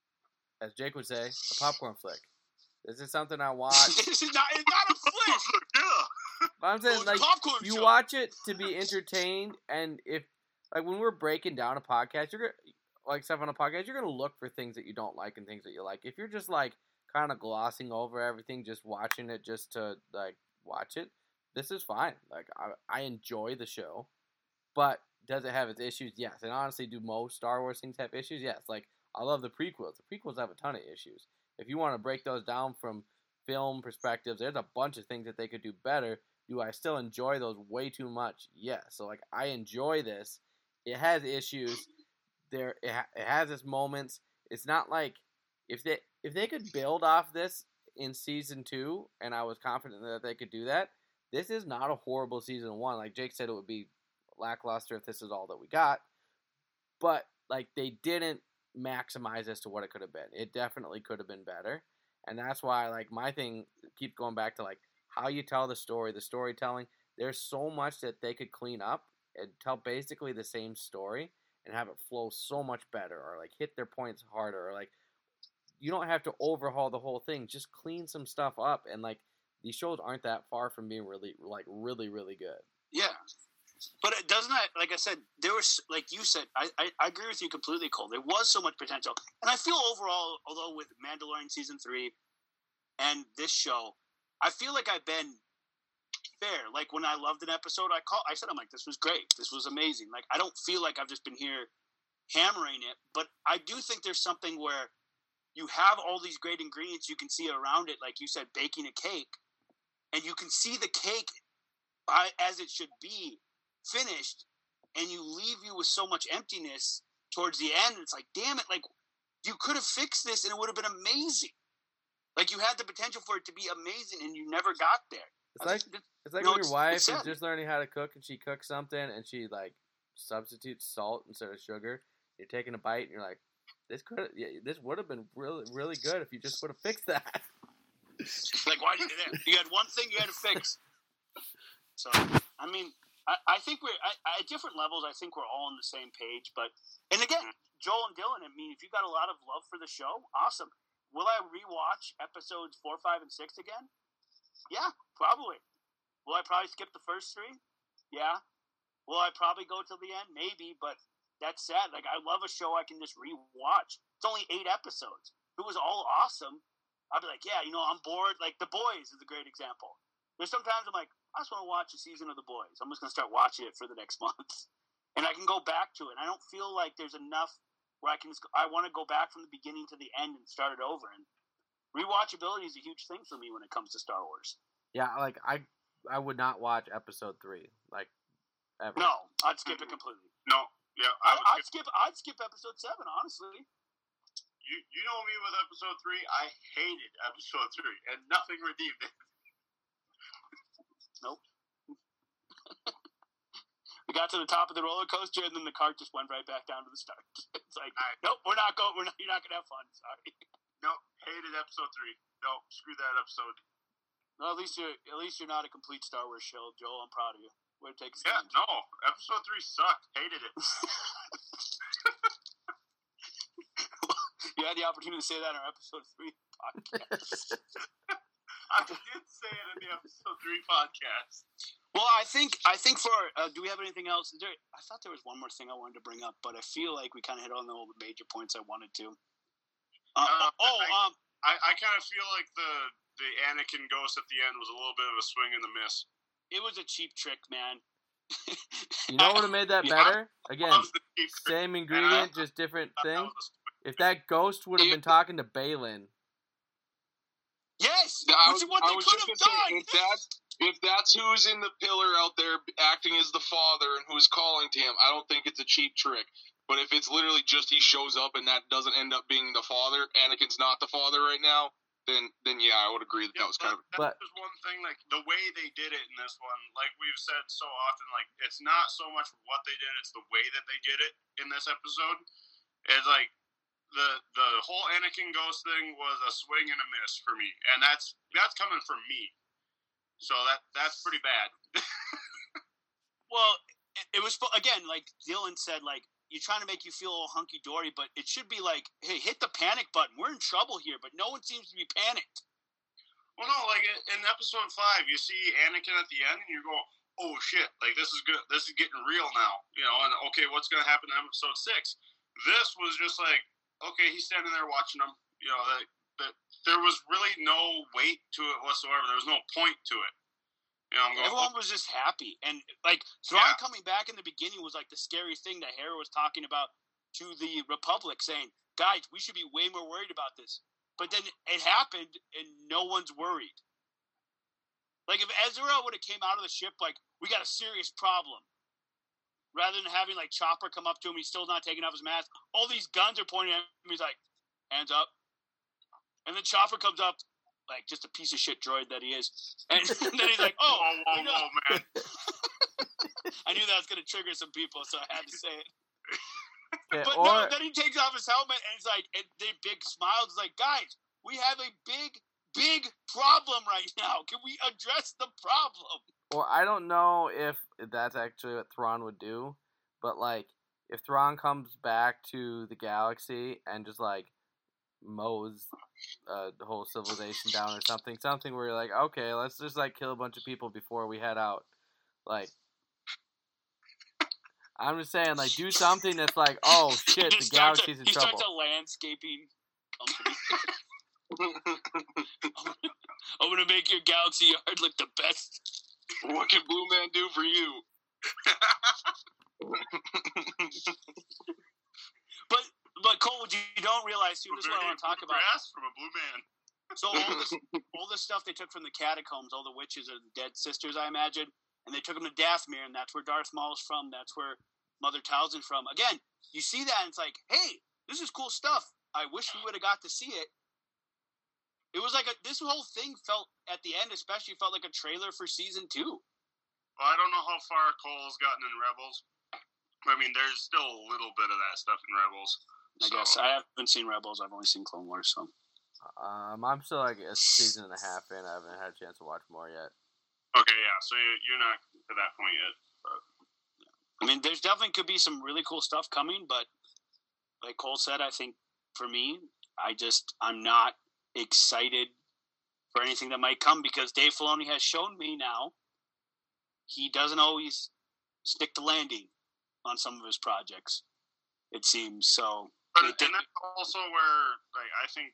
as Jake would say, a popcorn flick. This is something I watch. This is not, it's not a flick. Yeah. But I'm saying, Well, it's like, a popcorn you show. watch it to be entertained, and if, like, when we're breaking down a podcast, you're gonna, like, stuff on a podcast, you're gonna look for things that you don't like and things that you like. If you're just, like, kind of glossing over everything, just watching it just to, like, watch it, this is fine. Like, I, I enjoy the show, but does it have its issues? Yes. And honestly, do most Star Wars things have issues? Yes. Like, I love the prequels. The prequels have a ton of issues. If you want to break those down from film perspectives, there's a bunch of things that they could do better. Do I still enjoy those way too much? Yes. So, like, I enjoy this. It has issues. There, it, ha- it has its moments. It's not like if they if they could build off this in season two, and I was confident that they could do that. This is not a horrible season one. Like Jake said, it would be lackluster if this is all that we got. But like they didn't maximize as to what it could have been. It definitely could have been better, and that's why like my thing keeps going back to like how you tell the story, the storytelling. There's so much that they could clean up and tell basically the same story and have it flow so much better, or like hit their points harder, or like you don't have to overhaul the whole thing. Just clean some stuff up, and like these shows aren't that far from being really like really really good. Yeah. But it doesn't, like I said, there was, like you said, I, I, I agree with you completely, Cole. There was so much potential. And I feel overall, although with Mandalorian Season three and this show, I feel like I've been fair. Like when I loved an episode, I call, I said, I'm like, this was great. This was amazing. Like, I don't feel like I've just been here hammering it. But I do think there's something where you have all these great ingredients you can see around it, like you said, baking a cake. And you can see the cake by, as it should be, finished, and you leave you with so much emptiness towards the end. It's like, damn it, like you could have fixed this and it would have been amazing. Like, you had the potential for it to be amazing, and you never got there. It's like it's like no, when your it's- wife it's is sad. just learning how to cook and she cooks something and she like substitutes salt instead of sugar. You're taking a bite and you're like, this could yeah, this would have been really really good if you just would have fixed that. Like, why did you do that? You had one thing you had to fix. So, I mean, I, I think we're I, at different levels. I think we're all on the same page. But, and again, Joel and Dylan, I mean, if you got a lot of love for the show, awesome. Will I rewatch episodes four, five, and six again? Yeah, probably. Will I probably skip the first three? Yeah. Will I probably go till the end? Maybe, but that's sad. Like, I love a show I can just rewatch. It's only eight episodes. If it was all awesome, I'd be like, yeah, you know, I'm bored. Like, The Boys is a great example. There's sometimes I'm like, I just want to watch a season of The Boys. I'm just going to start watching it for the next month. And I can go back to it. I don't feel like there's enough where I can just, I want to go back from the beginning to the end and start it over. And rewatchability is a huge thing for me when it comes to Star Wars. Yeah, like I I would not watch episode three, like ever. No, I'd skip it completely. No, yeah, I, I would I'd skip. I'd skip episode seven, honestly. You you know me with episode three. I hated episode three, and nothing redeemed it. Nope. We got to the top of the roller coaster, and then the cart just went right back down to the start. It's like, Right. nope, we're not going. We're not. You're not gonna have fun. Sorry. Nope, hated episode three. No, screw that episode. No, at least you're. At least you're not a complete Star Wars show, Joel. I'm proud of you. Way to take a Yeah, stand. no, episode three sucked. Hated it. You had the opportunity to say that in our episode three podcast. I did say it in the episode three podcast. Well, I think I think for uh, do we have anything else? Is there, I thought there was one more thing I wanted to bring up, but I feel like we kind of hit on all the major points I wanted to. Uh, Uh, oh, I- um, I, I kind of feel like the the Anakin ghost at the end was a little bit of a swing and a miss. it was a cheap trick, man. You know what would have made that Yeah. better? Again, That was the cheap trick. same ingredient, just different That thing. was a swing. If that ghost would have been talking to Balin, Yes, I which was, is what I they was could just have gonna say, done. if that's if that's who's in the pillar out there acting as the father and who's calling to him, I don't think it's a cheap trick. But if it's literally just he shows up and that doesn't end up being the father, Anakin's not the father right now, then then yeah, I would agree that Yeah, that was kind of. that But- was one thing. Like the way they did it in this one, like we've said so often, like it's not so much what they did; it's the way that they did it in this episode. It's like the the whole Anakin ghost thing was a swing and a miss for me, and that's that's coming from me. So that that's pretty bad. Well, it, it was again like Dylan said, like you're trying to make you feel all hunky dory, but it should be like, hey, hit the panic button. We're in trouble here, but no one seems to be panicked. Well, no, like in episode five, you see Anakin at the end, and you go, "Oh shit! Like this is good. This is getting real now." You know, and okay, what's going to happen in episode six? This was just like, okay, he's standing there watching them. You know, that that there was really no weight to it whatsoever. There was no point to it. You know, I'm going. Everyone "Oh, was just happy, and like Thrawn Yeah. coming back in the beginning was like the scary thing that Hera was talking about to the Republic, saying, "Guys, we should be way more worried about this." But then it happened, and no one's worried. Like if Ezra would have came out of the ship, like we got a serious problem, rather than having like Chopper come up to him, he's still not taking off his mask. All these guns are pointing at him. He's like, "Hands up," and then Chopper comes up. Like just a piece of shit droid that he is, and then he's like, "Oh, whoa, whoa, you know, whoa, man!" I knew that was going to trigger some people, so I had to say it. okay, But or no, then he takes off his helmet and he's like, and they big smiles. It's like, guys, we have a big, big problem right now. Can we address the problem? or I don't know if that's actually what Thrawn would do, but like if Thrawn comes back to the galaxy and just like mows uh, the whole civilization down or something, something where you're like, okay, let's just like kill a bunch of people before we head out. Like, I'm just saying, like, do something that's like, oh shit, He the starts a- galaxy's in He trouble. starts a landscaping company. I'm going to make your galaxy yard look the best. What can Blue Man do for you? But, but Cole, you you don't realize, too, this is what I want to talk about. Grass from a blue man. So all this, all this stuff they took from the catacombs, all the witches are the dead sisters, I imagine, and they took them to Dathomir, and that's where Darth Maul's from. That's where Mother Talzin's from. Again, you see that, and it's like, hey, this is cool stuff. I wish we would have got to see it. It was like a, this whole thing felt at the end, especially felt like a trailer for season two. Well, I don't know how far Cole's gotten in Rebels. I mean, there's still a little bit of that stuff in Rebels. I so. guess I haven't seen Rebels. I've only seen Clone Wars. So Um, I'm still like a season and a half in. I haven't had a chance to watch more yet. Okay, yeah. So you're not to that point yet. But. I mean, there's definitely could be some really cool stuff coming, but like Cole said, I think for me, I just I'm not excited for anything that might come because Dave Filoni has shown me now he doesn't always stick to landing on some of his projects. It seems so. But, and that's also where, like, I think,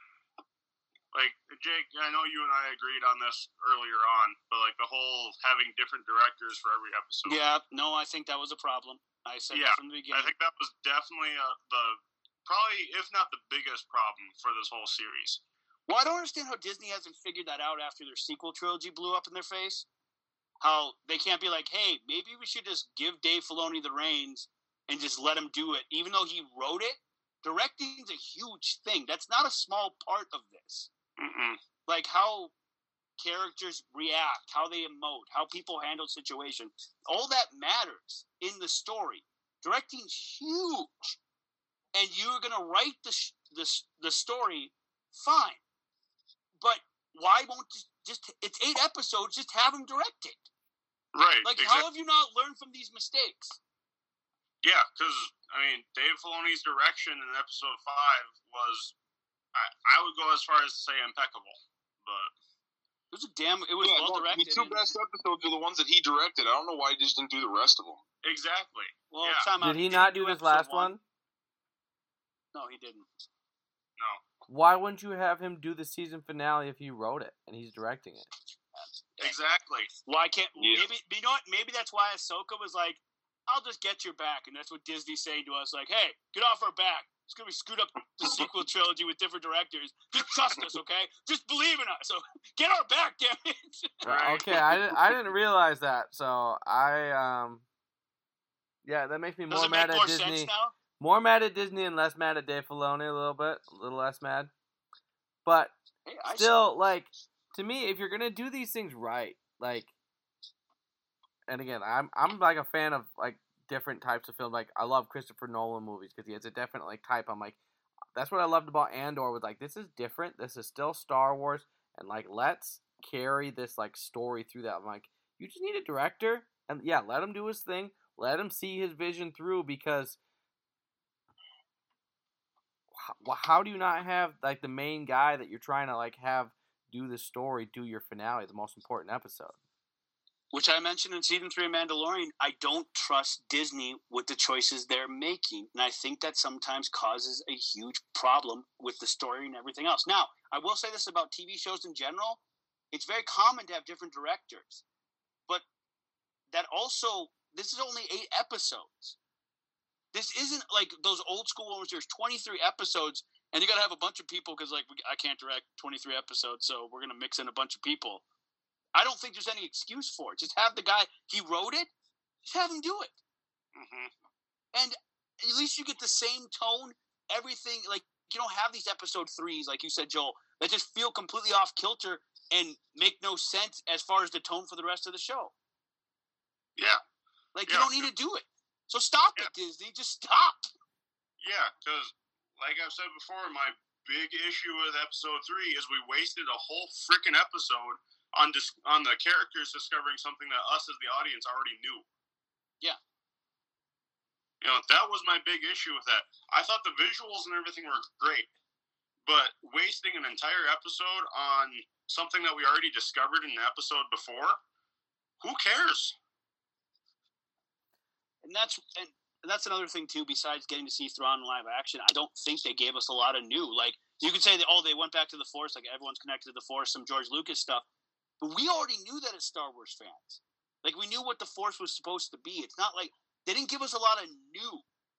like, Jake, I know you and I agreed on this earlier on, but, like, the whole having different directors for every episode. Yeah, no, I think that was a problem. I said yeah, that from the beginning. I think that was definitely uh, the, probably, if not the biggest problem for this whole series. Well, I don't understand how Disney hasn't figured that out after their sequel trilogy blew up in their face. How they can't be like, hey, maybe we should just give Dave Filoni the reins and just let him do it. Even though he wrote it, directing's a huge thing. That's not a small part of this. Mm-mm. Like how characters react, how they emote, how people handle situations. All that matters in the story. Directing's huge. And you're going to write the, the, the story, fine. But why won't just, it's eight episodes, just have him direct it. Right. Like, exactly. how have you not learned from these mistakes? Yeah, because, I mean, Dave Filoni's direction in episode five was, I, I would go as far as to say impeccable, but... It was a damn, it was yeah, well no, directed. The two best episodes are the ones that he directed. I don't know why he just didn't do the rest of them. Exactly. Well, yeah. time out. Did he not do this last one? one? No, he didn't. No. Why wouldn't you have him do the season finale if he wrote it and he's directing it? Exactly. Why can't Yeah. maybe you know what? Maybe that's why Ahsoka was like, "I'll just get your back," and that's what Disney's saying to us, like, "Hey, get off our back. It's gonna be screwed up the sequel trilogy with different directors. Just trust us, okay? Just believe in us. So get our back, damn it." Well, okay, I didn't, I didn't realize that, so I um, yeah, that makes me Does more it mad make at more Disney. sense now? More mad at Disney and less mad at Dave Filoni a little bit, a little less mad. But Hey, I still, like, to me, if you're gonna do these things right, like, and again, I'm I'm like a fan of like different types of films. Like, I love Christopher Nolan movies because he has a different like type. I'm like, that's what I loved about Andor. Was like, this is different. This is still Star Wars, and like, let's carry this like story through that. I'm like, you just need a director, and yeah, let him do his thing. Let him see his vision through because. How do you not have like the main guy that you're trying to like have do the story, do your finale, the most important episode? Which I mentioned in season three of Mandalorian, I don't trust Disney with the choices they're making, and I think that sometimes causes a huge problem with the story and everything else. Now, I will say this about T V shows in general: it's very common to have different directors, but that also this is only eight episodes. This isn't like those old school ones. There's twenty-three episodes, and you got to have a bunch of people because, like, I can't direct twenty-three episodes, so we're going to mix in a bunch of people. I don't think there's any excuse for it. Just have the guy, he wrote it, just have him do it. Mm-hmm. And at least you get the same tone, everything. Like, you don't have these episode threes, like you said, Joel, that just feel completely off kilter and make no sense as far as the tone for the rest of the show. Yeah. Like, yeah. you don't need to do it. So stop yeah. it, Disney. Just stop. Yeah, because, like I've said before, my big issue with episode three is we wasted a whole freaking episode on dis- on the characters discovering something that us as the audience already knew. Yeah. You know, that was my big issue with that. I thought the visuals and everything were great, but wasting an entire episode on something that we already discovered in the episode before, who cares? And that's and that's another thing too. Besides getting to see Thrawn in live action, I don't think they gave us a lot of new. Like, you could say that, oh, they went back to the Force, like everyone's connected to the Force, some George Lucas stuff. But we already knew that as Star Wars fans. Like, we knew what the Force was supposed to be. It's not like they didn't give us a lot of new.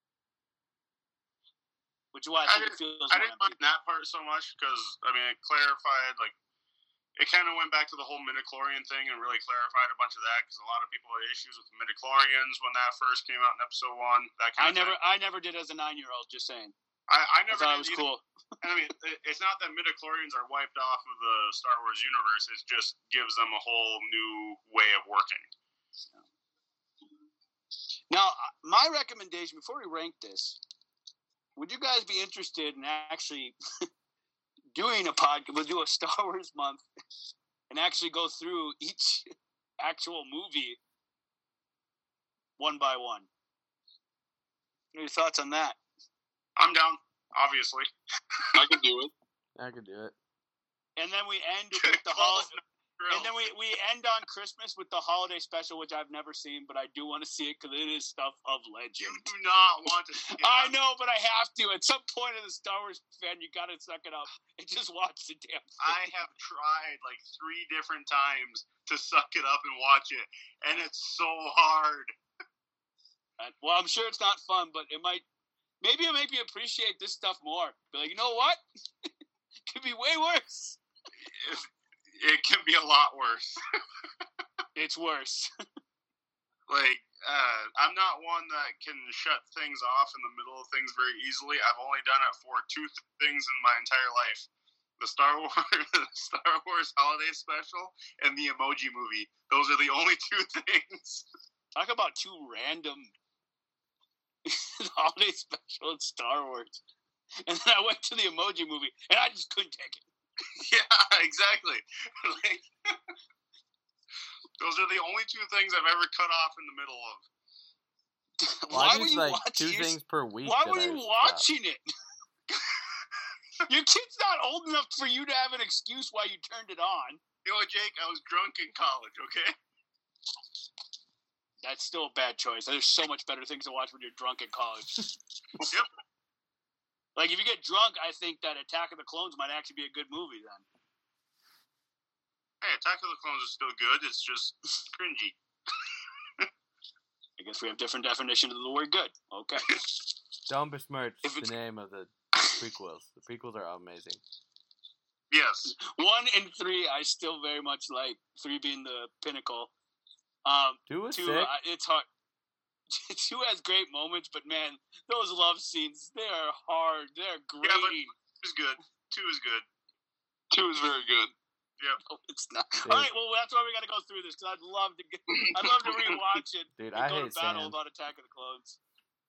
Which is why I, I think it didn't, feels I more didn't empty. mind that part so much because, I mean, it clarified, like, it kind of went back to the whole midichlorian thing and really clarified a bunch of that because a lot of people had issues with the midichlorians when that first came out in episode one. That kind I of never, thing. I never did as a nine-year-old. Just saying. I, I I never thought it did was either. cool. I mean, it- it's not that midichlorians are wiped off of the Star Wars universe. It just gives them a whole new way of working. Now, my recommendation before we rank this, would you guys be interested in actually doing a podcast? We'll do a Star Wars month and actually go through each actual movie one by one. What are your thoughts on that? I'm down, obviously. I can do it. I could do it. And then we end with the Call holiday. it drill. And then we, we end on Christmas with the holiday special, which I've never seen, but I do want to see it because it is stuff of You legend. do not want to see it. I know, but I have to. At some point, as a Star Wars fan, you got to suck it up and just watch the damn thing. I have tried like three different times to suck it up and watch it, and it's so hard. Uh, Well, I'm sure it's not fun, but it might. Maybe it'll make me appreciate this stuff more. Be like, you know what? It could be way worse. It, it can be a lot worse. It's worse. Like, uh, I'm not one that can shut things off in the middle of things very easily. I've only done it for two th- things in my entire life: the Star Wars, the Star Wars Holiday Special, and the Emoji Movie. Those are the only two things. Talk about two random holiday special in Star Wars. And then I went to the Emoji Movie, and I just couldn't take it. Yeah, exactly. Like, those are the only two things I've ever cut off in the middle of. Well, Why I were do you like watching? two things per week. Why that were I you stop. watching it? Your kid's not old enough for you to have an excuse why you turned it on. You know, Jake, I was drunk in college, okay? That's still a bad choice. There's so much better things to watch when you're drunk in college. Yep. Like, if you get drunk, I think that Attack of the Clones might actually be a good movie then. Hey, Attack of the Clones is still good. It's just cringy. I guess we have different definitions of the word good. Okay. Don't besmirch If the it's- name of the prequels. The prequels are amazing. Yes. One and three, I still very much like. Three being the pinnacle. Um, Two was two, sick. uh, it's hard. Two has great moments, but man, those love scenes, they are hard. They're Yeah, but grating. two is good. Two is good. Two is very good. No, it's not. Dude. All right, well, that's why we got to go through this because I'd love to get, I'd love to rewatch it. Dude, and I go hate to battle sand. about Attack of the Clones.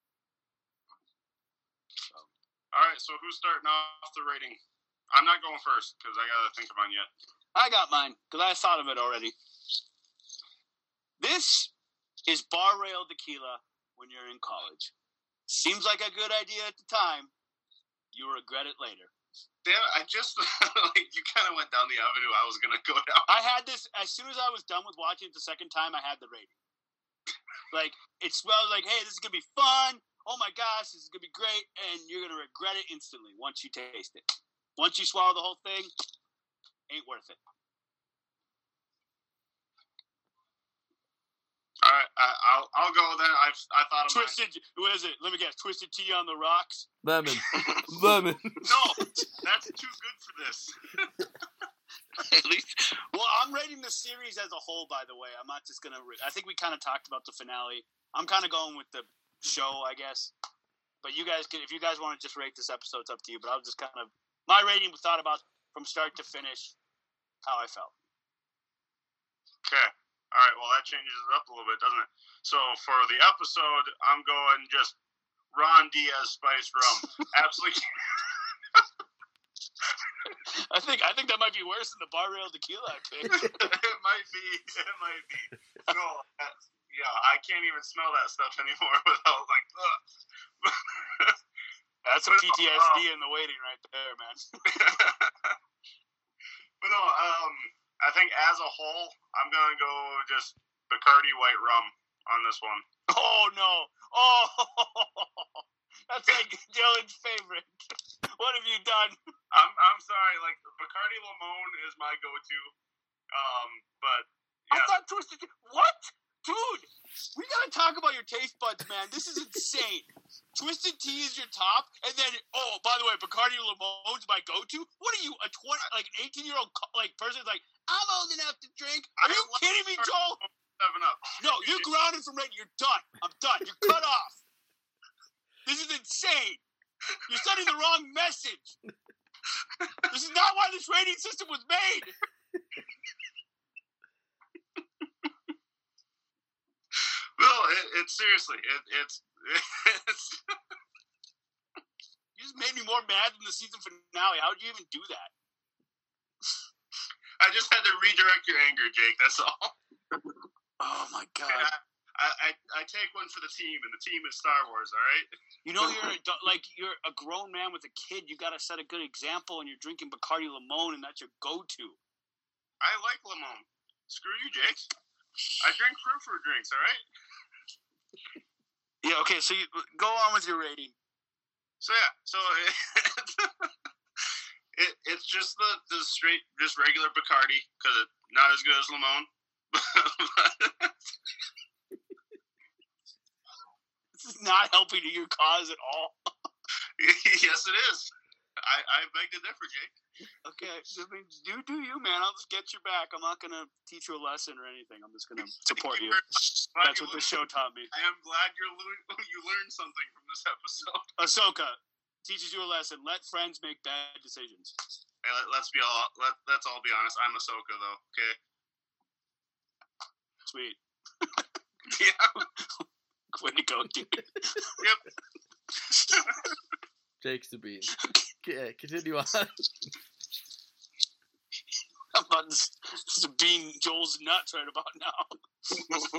All right, so who's starting off the rating? I'm not going first because I got to think of mine yet. I got mine because I thought of it already. This is Bar Rail Tequila when you're in college. Seems like a good idea at the time. You regret it later. Damn, I just, like, you kind of went down the avenue I was going to go down. I had this, as soon as I was done with watching it the second time, I had the rating. Like, it smelled like, hey, this is going to be fun. Oh my gosh, this is going to be great. And you're going to regret it instantly once you taste it. Once you swallow the whole thing, ain't worth it. All right, I, I'll I'll go then. I've I thought of mine. Twisted, what is it? Let me guess. Twisted Tea on the Rocks? Lemon. Lemon. No, that's too good for this. At least. Well, I'm rating the series as a whole, by the way. I'm not just going to. I think we kind of talked about the finale. I'm kind of going with the show, I guess. But you guys can, if you guys want to just rate this episode, it's up to you. But I was just kind of. My rating was thought about from start to finish how I felt. Okay. All right. Well, that changes it up a little bit, doesn't it? So for the episode, I'm going just Ron Diaz spiced rum. Absolutely. I think I think that might be worse than the Bar Rail Tequila I picked. It might be. It might be. No. That's, yeah, I can't even smell that stuff anymore without like. Ugh. That's some P T S D in the waiting right there, man. But no, um, I think as a whole, I'm gonna go just Bacardi White Rum on this one. Oh no! Oh, that's like Dylan's favorite. What have you done? I'm I'm sorry, like Bacardi Limon is my go-to. Um, but I yeah, thought Twisted Tea. What? Dude, we gotta talk about your taste buds, man. This is insane. Twisted Tea is your top, and then oh, by the way, Bacardi Limon's my go-to. What are you, a twenty, like an eighteen-year-old like person? Like I'm old enough to drink. Are I you love kidding me, Joel? Seven Up. No, you're grounded from rating. You're done. I'm done. You're cut off. This is insane. You're sending the wrong message. This is not why this rating system was made. Well, it, it's seriously, it, it's, it's. You just made me more mad than the season finale. How would you even do that? I just had to redirect your anger, Jake. That's all. Oh my god! I, I, I take one for the team, and the team is Star Wars. All right. You know, you're a, like you're a grown man with a kid. You got to set a good example, and you're drinking Bacardi Limon, and that's your go-to. I like Limon. Screw you, Jake. I drink fruit fruit drinks. All right. Yeah. Okay. So you, go on with your rating. So yeah. So it, it it's just the, the straight, just regular Bacardi because it's not as good as Limon. This is not helping your cause at all. Yes, it is. I, I beg to differ, Jake. Okay, I mean, do do you, man? I'll just get you back. I'm not gonna teach you a lesson or anything. I'm just gonna support you. That's what the show taught me. I am glad you you learned something from this episode. Ahsoka teaches you a lesson. Let friends make bad decisions. Hey, let, let's be all let let's all be honest. I'm Ahsoka though. Okay. Sweet. Yeah. Way to go, dude. Yep. Jake's the bean. Okay, continue on. I'm about to, to bean Joel's nuts right about now.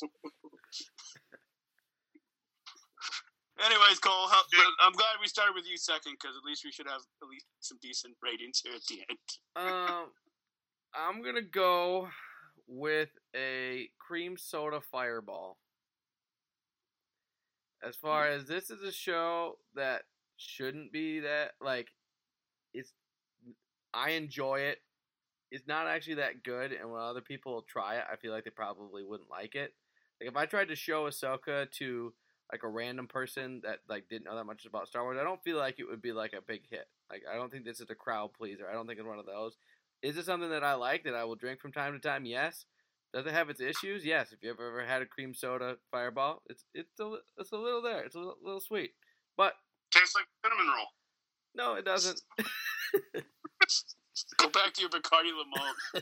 Anyways, Cole, how, I'm glad we started with you second because at least we should have at least some decent ratings here at the end. Um, I'm gonna go with a cream soda fireball. As far as this is a show that shouldn't be that, like, it's, I enjoy it. It's not actually that good, and when other people try it, I feel like they probably wouldn't like it. Like, if I tried to show Ahsoka to, like, a random person that, like, didn't know that much about Star Wars, I don't feel like it would be, like, a big hit. Like, I don't think this is a crowd pleaser. I don't think it's one of those. Is it something that I like, that I will drink from time to time? Yes. Does it have its issues? Yes. If you've ever had a cream soda fireball, it's it's a, it's a little there. It's a little, little sweet. But tastes like cinnamon roll. No, it doesn't. Go back to your Bacardi Limon.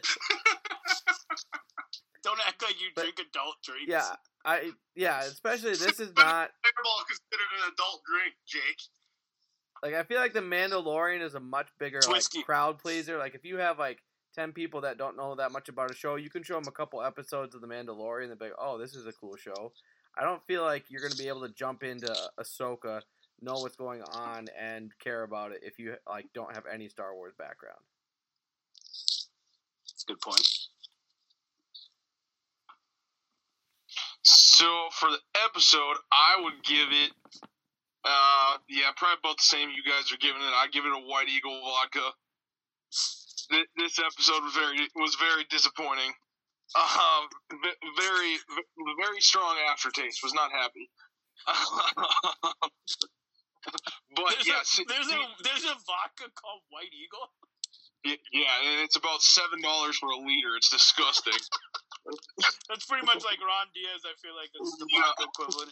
Don't act like you but, drink adult drinks. Yeah, I yeah, especially this is not fireball considered an adult drink, Jake. Like, I feel like The Mandalorian is a much bigger like crowd pleaser. Like, if you have like ten people that don't know that much about a show, you can show them a couple episodes of The Mandalorian and they'll be like, oh, this is a cool show. I don't feel like you're going to be able to jump into Ahsoka, know what's going on, and care about it if you like don't have any Star Wars background. That's a good point. So for the episode, I would give it, uh, yeah, probably about the same you guys are giving it. I'd give it a White Eagle vodka. This episode was very was very disappointing. Um, very very strong aftertaste. Was not happy. But there's yes, a, there's a there's a vodka called White Eagle. Yeah, and it's about seven dollars for a liter. It's disgusting. That's pretty much like Ron Diaz. I feel like that's the vodka equivalent.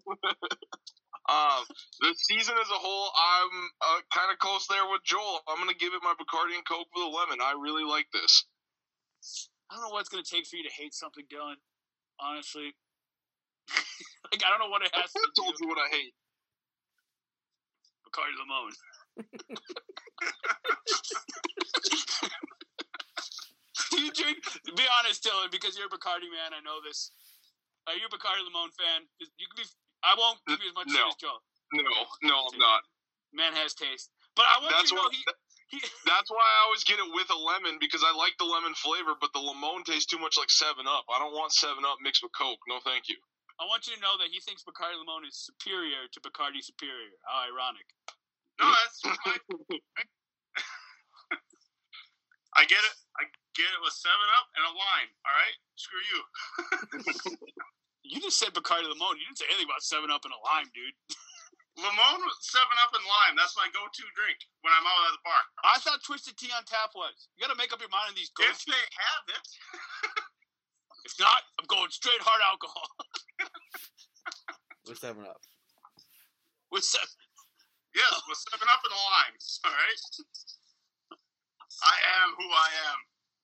Um, the season as a whole, I'm uh, kind of close there with Joel. I'm going to give it my Bacardi and Coke with a lemon. I really like this. I don't know what it's going to take for you to hate something, Dylan. Honestly. Like, I don't know what it has to do. I told you what I hate. Bacardi Limon. Do you drink? Be honest, Dylan, because you're a Bacardi man. I know this. Are you a Bacardi Limon fan? You can be. I won't give you as much no. as Joe. No, no, I'm not. Man has taste. But I want that's you to know what, he, he... That's why I always get it with a lemon, because I like the lemon flavor, but the lemon tastes too much like seven up. I don't want seven up mixed with Coke. No, thank you. I want you to know that he thinks Bacardi Limon is superior to Bacardi Superior. How ironic. No, that's fine. I get it. I get it with seven up and a lime. All right? Screw you. You just said Bacardi Limon. You didn't say anything about seven up and a lime, dude. Limon, seven up and lime. That's my go-to drink when I'm out at the bar. I thought Twisted Tea on Tap was. You got to make up your mind on these go-tos. If they have it. If not, I'm going straight hard alcohol. With seven up. With seven. Yes, with seven up in the line. All right. I am who I am.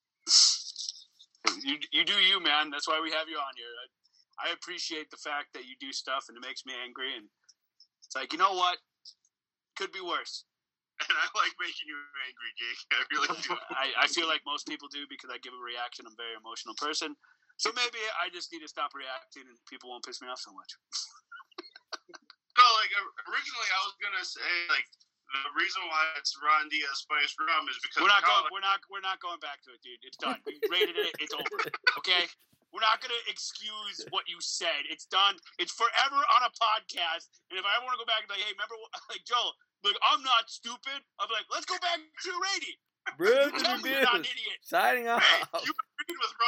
You you do you, man. That's why we have you on here. I, I appreciate the fact that you do stuff, and it makes me angry. And it's like, you know what? Could be worse. And I like making you angry, Jake. I really do. I, I feel like most people do because I give a reaction. I'm a very emotional person. So maybe I just need to stop reacting and people won't piss me off so much. So, like, originally I was going to say, like, the reason why it's Ron Diaz Spice Rum is because... We're not, going, we're, not, we're not going back to it, dude. It's done. We rated it. It's over. Okay? We're not going to excuse what you said. It's done. It's forever on a podcast. And if I ever want to go back and be like, hey, remember, like, Joel... Like, I'm not stupid. I'm like, let's go back to rating. Bruce, Tell me you're not an idiot. Signing off. Hey, you agreed with Ron